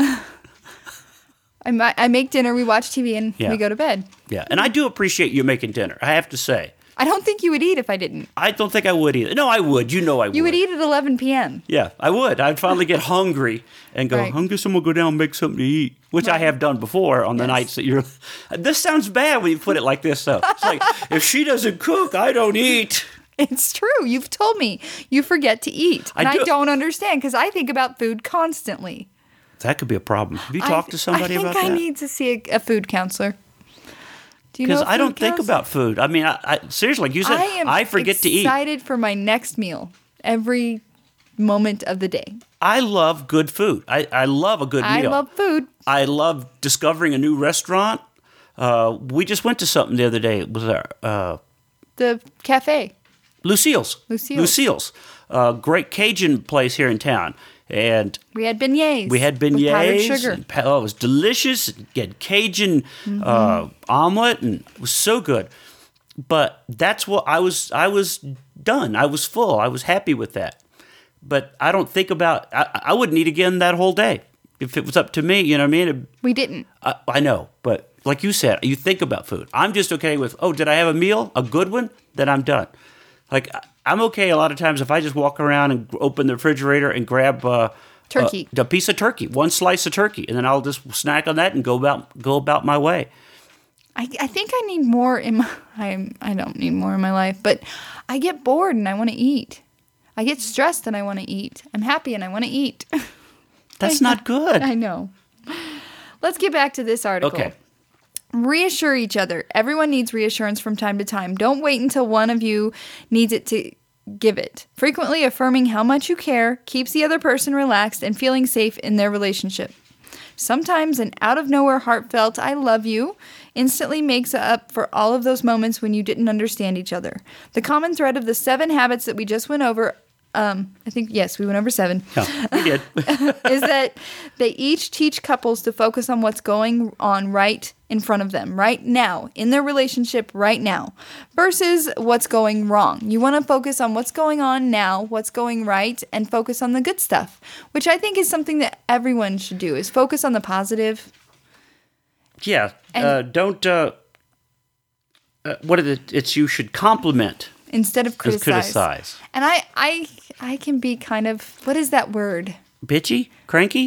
I make dinner. We watch TV, and Yeah. we go to bed. yeah. And I do appreciate you making dinner, I have to say. I don't think you would eat if I didn't. I don't think I would either. No, I would. You know I would. You would eat at 11 p.m. Yeah, I would. I'd finally get hungry and go, Right. I guess I'm going to go down and make something to eat, which I have done before on the Yes. nights that you're. This sounds bad when you put it like this, though. It's like, if she doesn't cook, I don't eat. It's true. You've told me you forget to eat. And I do. don't understand because I think about food constantly. That could be a problem. Have you talked to somebody about I think that? I need to see a food counselor. Do you know? Because a I don't food think counselor? about food. I mean, I seriously, like you said, I am I forget to eat. excited for my next meal every moment of the day. I love good food. I love a good I meal. love food. I love discovering a new restaurant. We just went to something the other day. It was The cafe. Lucille's. Lucille's. Lucille's. Great Cajun place here in town. And We had beignets. we had with powdered beignets. sugar. And it was delicious. You had Cajun Mm-hmm. omelet, and it was so good. But that's what I was done. I was full. I was happy with that. But I don't think about. I wouldn't eat again that whole day if it was up to me. You know what I mean? We didn't. I know, but like you said, you think about food. I'm just okay with, oh, did I have a meal, a good one? Then I'm done. Like, I'm okay a lot of times if I just walk around and open the refrigerator and grab Turkey. a piece of turkey, one slice of turkey, and then I'll just snack on that and go about my way. I think I need more in my. I don't need more in my life, but I get bored and I want to eat. I get stressed and I want to eat. I'm happy and I want to eat. That's not good. I know. Let's get back to this article. Okay. Reassure each other. Everyone needs reassurance from time to time. Don't wait until one of you needs it to give it. Frequently affirming how much you care keeps the other person relaxed and feeling safe in their relationship. Sometimes an out-of-nowhere heartfelt "I love you" instantly makes up for all of those moments when you didn't understand each other. The common thread of the 7 habits that we just went over I think, yes, we went over 7. Yeah, we did. Is that they each teach couples to focus on what's going on right in front of them, right now, in their relationship right now, versus what's going wrong. You want to focus on what's going on now, what's going right, and focus on the good stuff, which I think is something that everyone should do, is focus on the positive. Yeah. And- Don't. What is it? It's you should compliment Instead of as criticize. And I can be kind of, what is that word? Bitchy? Cranky?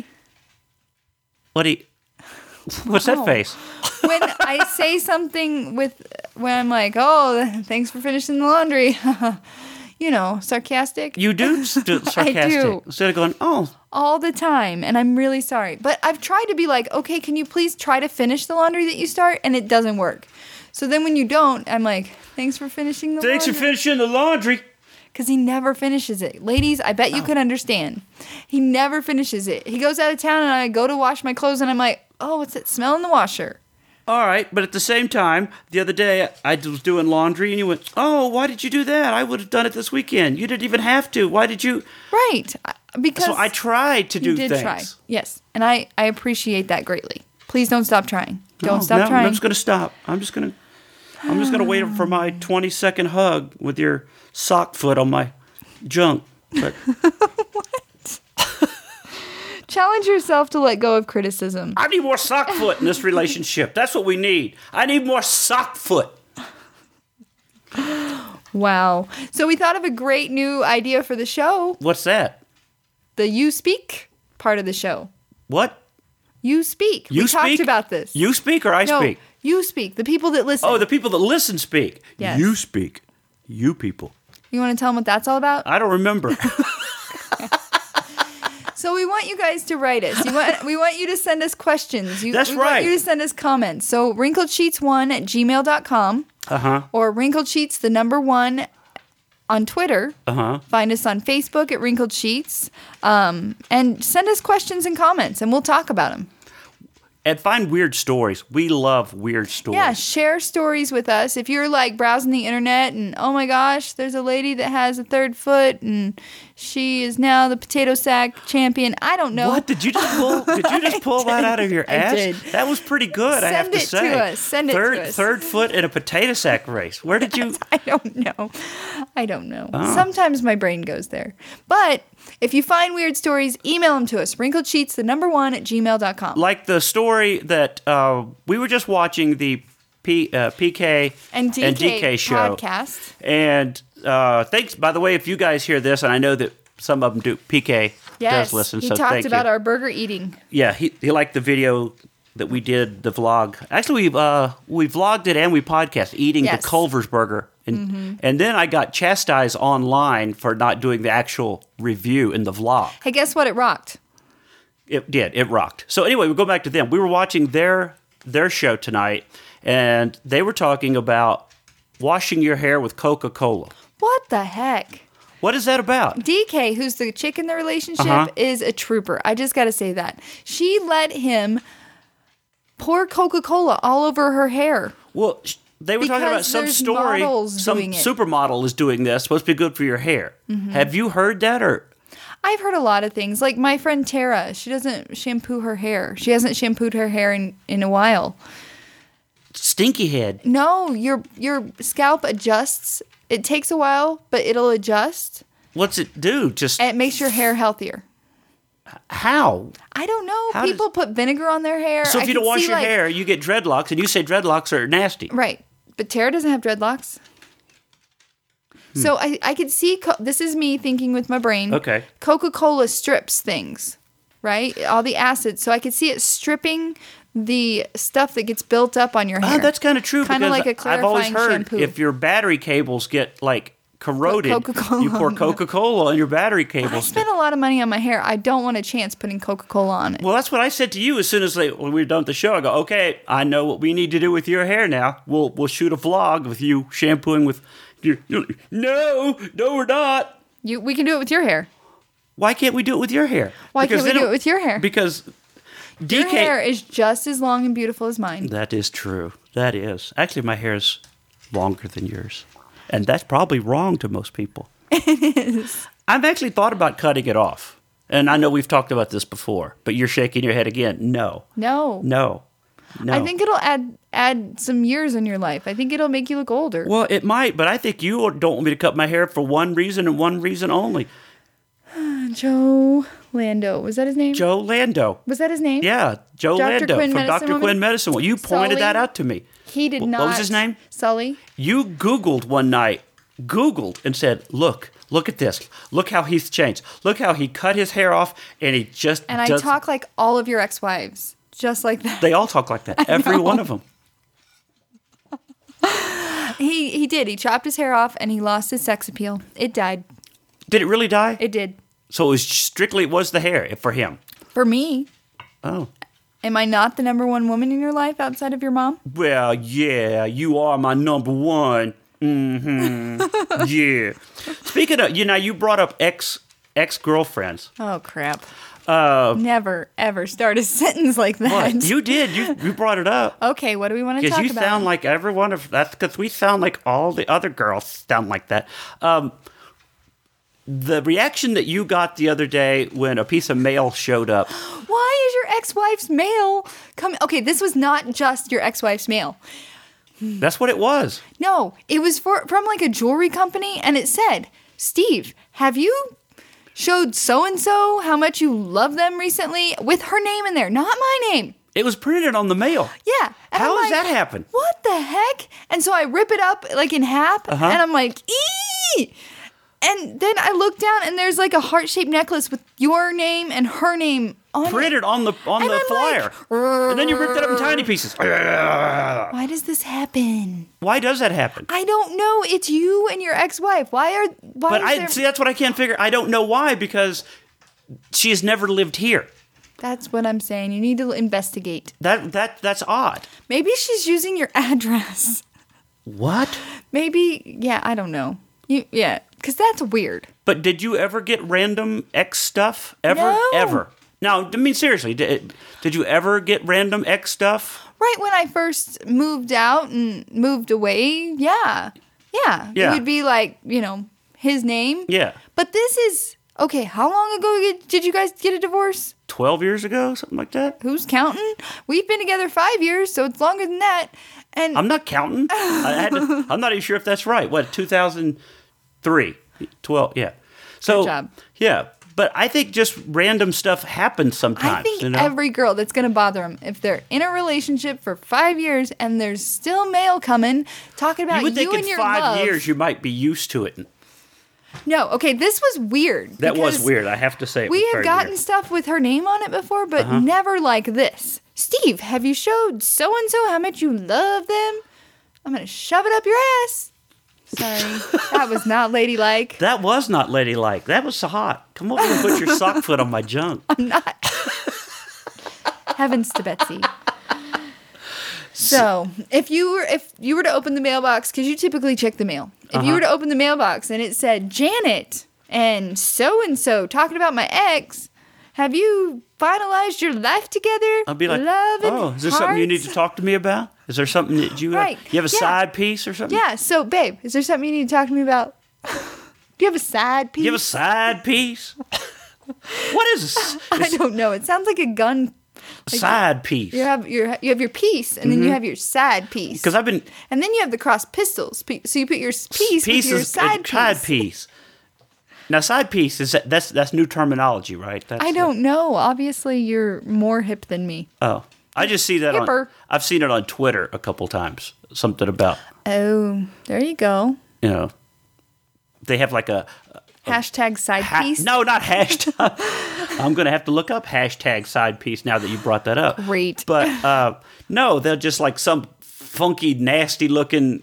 What's that Wow. face? When I say something when I'm like, oh, thanks for finishing the laundry. Sarcastic. You do sarcastic. I do. Instead of going, oh, All the time, and I'm really sorry. But I've tried to be like, okay, can you please try to finish the laundry that you start? And it doesn't work. So then when you don't, I'm like, thanks for finishing the thanks for laundry. finishing the laundry. Because he never finishes it. Ladies, I bet you could understand. He never finishes it. He goes out of town, and I go to wash my clothes, and I'm like, oh, what's that smell in the washer? All right, but at the same time, the other day I was doing laundry, and you went, oh, why did you do that? I would have done it this weekend. You didn't even have to. Why did you? Right. Because So I tried to do you did things. try. Yes. And I appreciate that greatly. Please don't stop trying. Don't No, stop trying. I'm just going to stop. I'm just going to wait for my 20-second hug with your sock foot on my junk. But Challenge yourself to let go of criticism. I need more sock foot in this relationship. That's what we need. I need more sock foot. Wow. So we thought of a great new idea for the show. What's that? The You Speak part of the show. What? You Speak. You we speak? talked about this. You speak or I no, speak? You Speak. The people that listen. Oh, the people that listen speak. Yes. You speak. You people. You want to tell them what that's all about? I don't remember. So we want you guys to write us. We want you to send us questions. That's we right. want you to send us comments. So wrinkledsheets1@gmail.com Uh-huh. or wrinkledsheets1 on Twitter. Uh-huh. Find us on Facebook at Wrinkled Sheets. And send us questions and comments, and we'll talk about them. And find weird stories. We love weird stories. Yeah, share stories with us. If you're like browsing the internet and, oh my gosh, there's a lady that has a 3rd foot and she is now the potato sack champion. I don't know. What did you just pull? Did you just pull that out of your ass? I did. That was pretty good. I have Send to it say. to us. Send it to us. 3rd foot in a potato sack race. Where did you? I don't know. Oh. Sometimes my brain goes there. But if you find weird stories, email them to us. wrinkledsheets1 Like the story that we were just watching the PK and DK show podcast. And thanks, by the way, if you guys hear this, and I know that some of them do. PK Yes, does listen, he so talked thank about you. our burger eating. Yeah, he liked the video that we did, the vlog. Actually, we vlogged it and we podcast eating Yes. the Culver's burger. And then I got chastised online for not doing the actual review in the vlog. Hey, guess what? It rocked. It did. It rocked. So anyway, we go back to them. We were watching their show tonight, and they were talking about washing your hair with Coca-Cola. What the heck? What is that about? DK, who's the chick in the relationship, Uh-huh. is a trooper. I just got to say that. She let him pour Coca-Cola all over her hair. Well, they were talking about Because some there's story. models Some doing it. supermodel is doing this. Supposed to be good for your hair. Mm-hmm. Have you heard that or? I've heard a lot of things. Like my friend Tara, she doesn't shampoo her hair. She hasn't shampooed her hair in a while. Stinky head. No, your scalp adjusts. It takes a while, but it'll adjust. What's it do? Just And it makes your hair healthier. how? I don't know. How People put vinegar on their hair. So if I you can don't wash see, your like- hair, you get dreadlocks, and you say dreadlocks are nasty. Right. But Tara doesn't have dreadlocks. So I could see, this is me thinking with my brain. Okay. Coca-Cola strips things, right? All the acids. So I could see it stripping the stuff that gets built up on your hair. Oh, that's kind of true. Kinda because like a I've always clarifying heard shampoo. if your battery cables get like corroded, Coca-Cola you pour on them. Coca-Cola on your battery I cables. spent a lot of money on my hair. I don't want a chance putting Coca-Cola on it. Well, that's what I said to you as soon as when we were done with the show. I go, okay, I know what we need to do with your hair now. We'll shoot a vlog with you shampooing with. No, we're not. We can do it with your hair. Why can't we do it with your hair? Why can't we then do it with your hair? Because DK. Your hair is just as long and beautiful as mine. That is true. That is. Actually, my hair is longer than yours. And that's probably wrong to most people. It is. I've actually thought about cutting it off. And I know we've talked about this before, but you're shaking your head again. No. No. I think it'll add some years in your life. I think it'll make you look older. Well, it might, but I think you don't want me to cut my hair for one reason and one reason only. Joe Lando. Was that his name? Joe Lando. Was that his name? Yeah, Joe Dr. Lando Quinn from Medicine Dr. Woman? Quinn Medicine Woman. You pointed Sully? that out to me. He did not. What was his name? Sully. You Googled one night, and said, look at this. Look how he's changed. Look how he cut his hair off and he just And I talk like all of your ex-wives. Just like that. They all talk like that. Every one of them. He did. He chopped his hair off and he lost his sex appeal. It died. Did it really die? It did. So it was the hair for him. For me. Oh. Am I not the number one woman in your life outside of your mom? Well, yeah, you are my number one. Mm-hmm. Yeah. Speaking of, you brought up ex-girlfriends. Oh, crap. Never, ever start a sentence like that. What? You did. You brought it up. Okay, what do we want to talk Because about? you sound like every one of that's because we sound like all the other girls sound like that. The reaction that you got the other day when a piece of mail showed up. Why is your ex-wife's mail coming? Okay, this was not just your ex-wife's mail. That's what it was. No, it was from like a jewelry company, and it said, Steve, have you showed so-and-so how much you love them recently? With her name in there, not my name. It was printed on the mail. Yeah. And How I'm does like, that happen? What the heck? And so I rip it up like in half, and I'm like, ee! And then I look down, and there's like a heart-shaped necklace with your name and her name on it. Printed on the I'm flyer. like, and then you ripped it up in tiny pieces. Why does this happen? Why does that happen? I don't know. It's you and your ex-wife. Why But is there... see, that's what I can't figure. I don't know why, because she has never lived here. That's what I'm saying. You need to investigate. That's odd. Maybe she's using your address. What? Maybe, yeah, I don't know. Because that's weird. But did you ever get random ex stuff? Ever? No. Ever? No, I mean, seriously, did you ever get random ex stuff? Right when I first moved out and moved away, yeah. It would be like, his name. Yeah. But this is, okay, how long ago did you guys get a divorce? 12 years ago, something like that? Who's counting? We've been together 5 years, so it's longer than that. And I'm not counting. I'm not even sure if that's right. What, 2003? 12, yeah. So, Good job. Yeah. But I think just random stuff happens sometimes. I think every girl that's going to bother them, if they're in a relationship for 5 years and there's still mail coming, talking about you would think and in your 5 love. years you might be used to it. No, okay, this was weird. That was because weird. I have to say it we was have very gotten weird. stuff with her name on it before, but never like this. Steve, have you showed so-and-so how much you love them? I'm going to shove it up your ass. Sorry, that was not ladylike. That was not ladylike. That was so hot. Come over and put your sock foot on my junk. I'm not. Heavens to Betsy. So, if you were to open the mailbox, because you typically check the mail, if you were to open the mailbox and it said Janet and so talking about my ex, have you finalized your life together? I'll be like, love and oh, is there something you need to hearts?" talk to me about? Is there something that you Right, you have a yeah. side piece or something? Yeah. So, babe, is there something you need to talk to me about? Do you have a side piece? You have a side piece? What is this? I don't know. It sounds like a gun. Side piece. You have your piece, and then you have your side piece. Because I've been And then you have the cross pistols. So you put your piece with your side piece. Side piece. Now, side piece that's new terminology, right? That's, I don't know. Obviously, you're more hip than me. Oh, I just see that Hipper. I've seen it on Twitter a couple times. Something about Oh, there you go. they have like a Hashtag side piece. no, not hashtag. I'm gonna have to look up hashtag side piece now that you brought that up. Great. But no, they're just like some funky, nasty looking,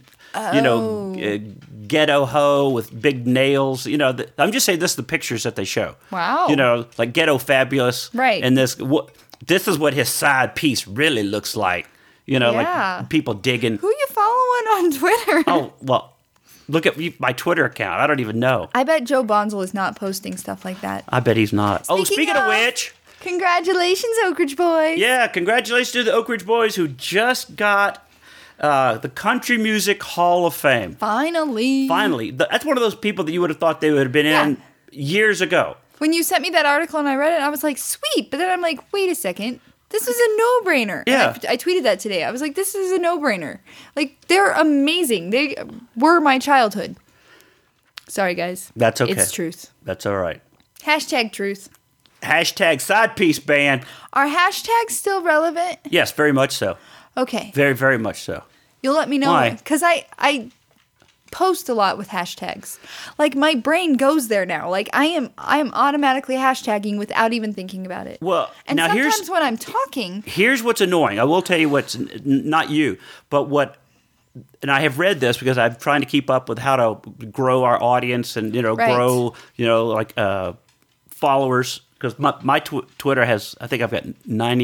ghetto hoe with big nails. I'm just saying this is the pictures that they show. Wow. Like ghetto fabulous. Right. And this is what his side piece really looks like. Yeah. Like people digging. Who you following on Twitter? Oh, well, look at my Twitter account. I don't even know. I bet Joe Bonzel is not posting stuff like that. I bet he's not. Speaking of which. Congratulations, Oak Ridge Boys. Yeah, congratulations to the Oak Ridge Boys who just got the Country Music Hall of Fame. Finally. Finally. That's one of those people that you would have thought they would have been in years ago. When you sent me that article and I read it, I was like, sweet. But then I'm like, wait a second. This is a no-brainer. Yeah. And I tweeted that today. I was like, this is a no-brainer. Like, they're amazing. They were my childhood. Sorry, guys. That's okay. It's truth. That's all right. Hashtag truth. Hashtag side piece band. Are hashtags still relevant? Yes, very much so. Okay. Very, very much so. You'll let me know. Why? Because I post a lot with hashtags. Like, my brain goes there now. Like, I am automatically hashtagging without even thinking about it. Well, and now sometimes when I'm talking, here's what's annoying. I will tell you what's not you, but what. And I have read this because I'm trying to keep up with how to grow our audience and Right. grow like followers. Because my Twitter has, I think I've got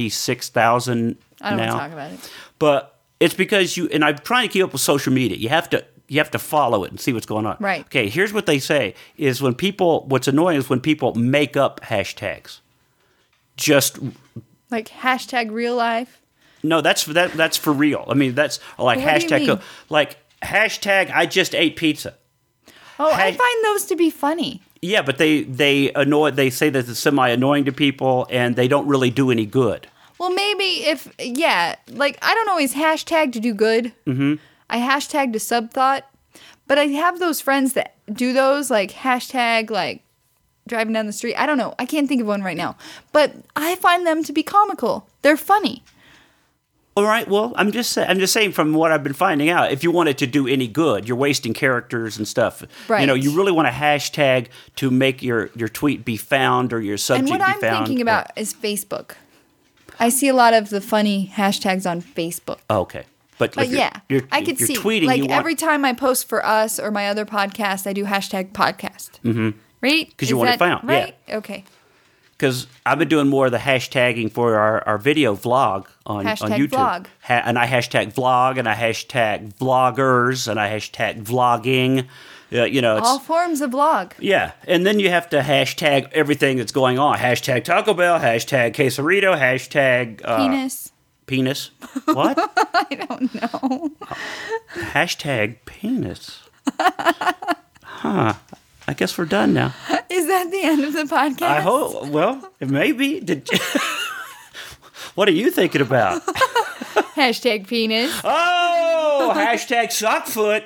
96,000 I don't now. want to talk about it. But it's because and I'm trying to keep up with social media. You have to follow it and see what's going on. Right. Okay, here's what they say is what's annoying is when people make up hashtags. Just Like, hashtag real life. no, that's for real. I mean, that's like What do you hashtag mean? like hashtag I just ate pizza. Oh, I Hash- find those to be funny. Yeah, but they annoy. They say that it's semi-annoying to people, and they don't really do any good. Well, maybe like, I don't always hashtag to do good. Mm-hmm. I hashtag to subthought. But I have those friends that do those, like, hashtag, like, driving down the street. I don't know. I can't think of one right now. But I find them to be comical. They're funny. All right. Well, I'm just saying from what I've been finding out, if you want it to do any good, you're wasting characters and stuff. Right. You really want a hashtag to make your tweet be found or your subject And what be I'm found. thinking about is Facebook. I see a lot of the funny hashtags on Facebook. Oh, okay. But But I could you're see. tweeting. Like, you want, every time I post for us or my other podcast, I do hashtag podcast. Mm-hmm. Right? 'Cause you Is want it that found, yeah. Right? Okay. because I've been doing more of the hashtagging for our video vlog on Hashtag YouTube. vlog. And I hashtag vlog, and I hashtag vloggers, and I hashtag vlogging. It's All forms of vlog. yeah, and then you have to hashtag everything that's going on. Hashtag Taco Bell, hashtag Quesarito, hashtag Penis. penis. What? I don't know. Hashtag penis. Huh. I guess we're done now. Is that the end of the podcast? I hope. Well, maybe. What are you thinking about? Hashtag penis. Oh, hashtag sockfoot.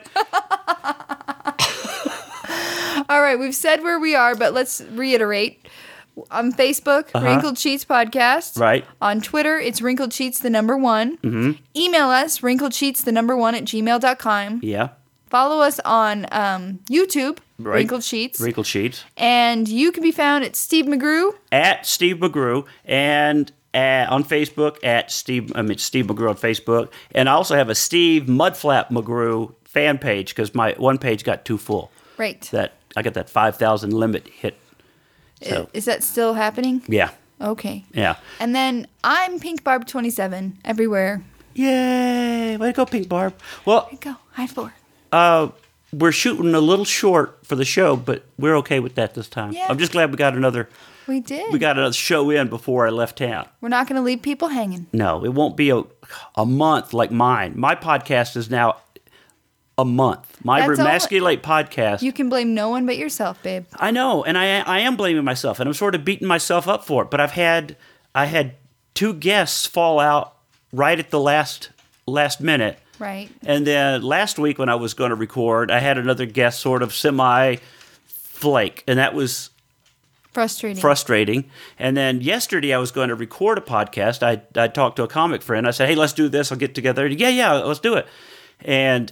All right, we've said where we are, but let's reiterate. On Facebook, Wrinkled Sheets Podcast. Right. On Twitter, it's Wrinkled Sheets, the number 1. Mm-hmm. Email us, wrinkledsheets, the number 1 at gmail.com. Yeah. Follow us on YouTube, Right. Wrinkled Sheets. Wrinkled Sheets. And you can be found at Steve McGrew. At Steve McGrew. And on Facebook, Steve McGrew on Facebook. And I also have a Steve Mudflap McGrew fan page because my one page got too full. Right. That I got that 5,000 limit hit. So, Is that still happening? yeah. Okay. Yeah. And then I'm Pink Barb 27 everywhere. Yay. Way to go, Pink Barb. Well, Go. High four. we're shooting a little short for the show, but we're okay with that this time. Yeah. I'm just glad we got another We did. show in before I left town. We're not going to leave people hanging. No, it won't be a month like mine. My podcast is now a month. My That's all- Remasculate podcast. You can blame no one but yourself, babe. I know, and I am blaming myself, and I'm sort of beating myself up for it. But I had 2 guests fall out right at the last minute. Right. And then last week when I was going to record, I had another guest sort of semi-flake, and that was frustrating. And then yesterday I was going to record a podcast. I talked to a comic friend. I said, hey, let's do this. I'll get together. Yeah, let's do it. And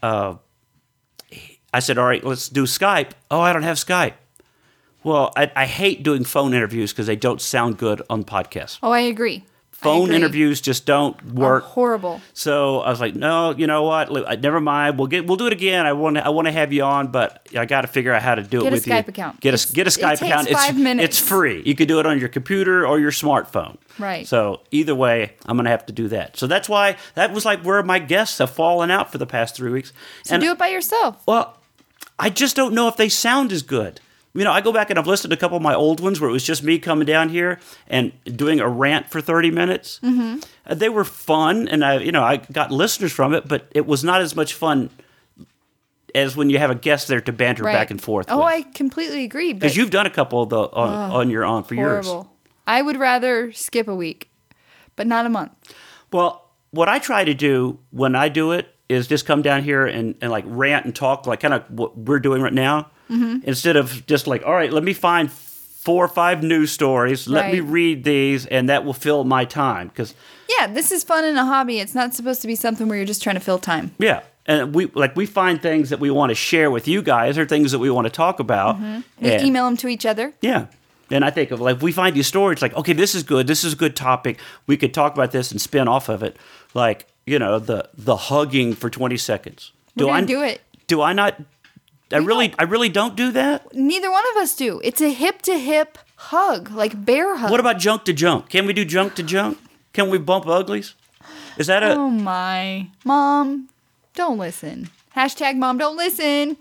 I said, all right, let's do Skype. Oh, I don't have Skype. Well, I hate doing phone interviews because they don't sound good on podcasts. Oh, I agree. Phone interviews just don't work. Horrible. So I was like, no, you know what? Never mind. We'll do it again. I want to have you on, but I got to figure out how to do it with you. Get a Skype account. Get a Skype account. It takes 5 minutes. It's free. You can do it on your computer or your smartphone. Right. So either way, I'm going to have to do that. So that's why that was like where my guests have fallen out for the past 3 weeks. So do it by yourself. Well, I just don't know if they sound as good. I go back and I've listened to a couple of my old ones where it was just me coming down here and doing a rant for 30 minutes. Mm-hmm. They were fun, and I got listeners from it, but it was not as much fun as when you have a guest there to banter Right. back and forth. Oh, I completely agree. because But you've done a couple of the on your own for yours. horrible. I would rather skip a week, but not a month. Well, what I try to do when I do it is just come down here and like rant and talk, like kind of what we're doing right now, instead of just like, all right, let me find 4 or 5 news stories, let me Right. read these, and that will fill my time. Because Yeah, this is fun and a hobby. It's not supposed to be something where you're just trying to fill time. yeah, and we find things that we want to share with you guys, or things that we want to talk about. We and- email them to each other. Yeah. And I think of like, we find these stories like, okay, this is good. This is a good topic. We could talk about this and spin off of it. Like, the hugging for 20 seconds. We're gonna do it. Do I not? I really don't do that. Neither one of us do. It's a hip to hip hug, like bear hug. What about junk to junk? Can we do junk to junk? Can we bump uglies? Is that a, Oh my. Mom, don't listen. Hashtag mom, don't listen.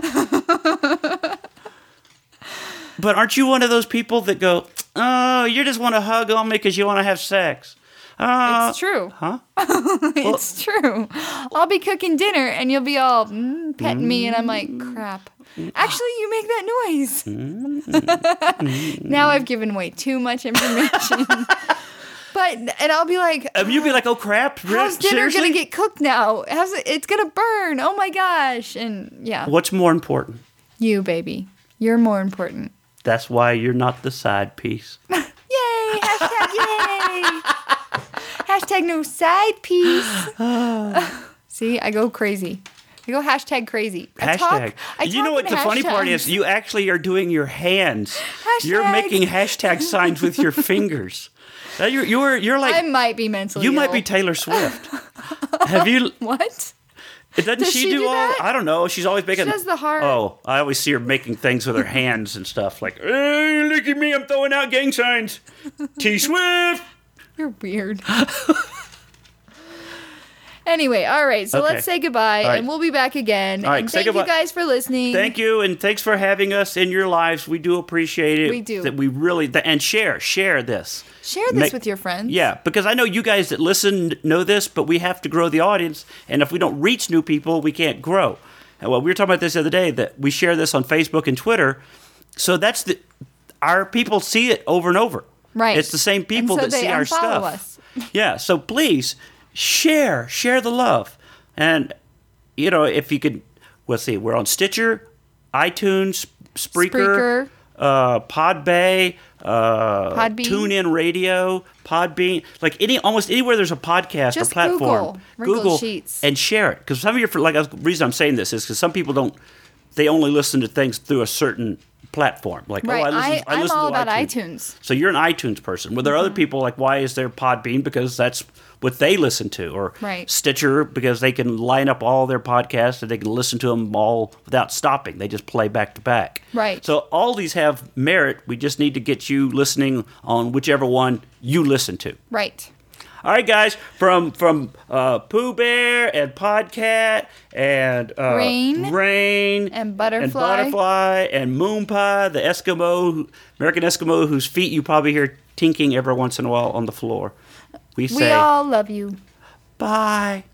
but aren't you one of those people that go, oh, you just want to hug on me because you want to have sex? It's true. Huh? It's true. I'll be cooking dinner and you'll be all petting me, and I'm like, crap. Actually, you make that noise. Now I've given away too much information. And I'll be like, You'd be like, oh crap, how's dinner seriously? gonna get cooked now? It's gonna burn. Oh my gosh. And yeah, What's more important? you, baby. You're more important. That's why you're not the side piece. Yay! Hashtag yay! Hashtag no side piece. See, I go crazy. I go hashtag crazy. I Hashtag. talk You know what in the funny part is? hashtags. You actually are doing your hands. You're Hashtag. making hashtag signs with your fingers. You're like, I might be mentally you might ill. be Taylor Swift. Have you? What? Doesn't Does she she do do all? that? I don't know. She's always making. She does the heart. Oh, I always see her making things with her hands and stuff. Like, hey, look at me! I'm throwing out gang signs. T Swift. You're weird. Anyway, all right. So Okay. let's say goodbye, All right. and we'll be back again. All right, and say thank you goodbye. guys for listening. Thank you, and thanks for having us in your lives. We do appreciate it. We do. That we really and share this. Share this Make- with your friends. Yeah, because I know you guys that listen know this, but we have to grow the audience, and if we don't reach new people, we can't grow. And well, we were talking about this the other day that we share this on Facebook and Twitter, so that's our people see it over and over. Right. It's the same people And so that see they our unfollow stuff. us. Yeah, so please share the love, and if you could, let's see, we're on Stitcher, iTunes, Spreaker. Podbay, Podbean. TuneIn Radio, Podbean, like almost anywhere there's a podcast Just or platform. Google Wrinkle Sheets. and share it, because some of your the reason I'm saying this is because some people they only listen to things through a certain platform. Like, Right. I I'm listen all to about iTunes. So you're an iTunes person. Well, there are other people like, why is there Podbean? Because that's what they listen to, or Right. Stitcher, because they can line up all their podcasts and they can listen to them all without stopping. They just play back to back. Right. So all these have merit. We just need to get you listening on whichever one you listen to. Right. All right, guys, from Pooh Bear and Podcat and Rain And Butterfly. and Moon Pie, the American Eskimo, whose feet you probably hear tinking every once in a while on the floor. We say We all love you. bye.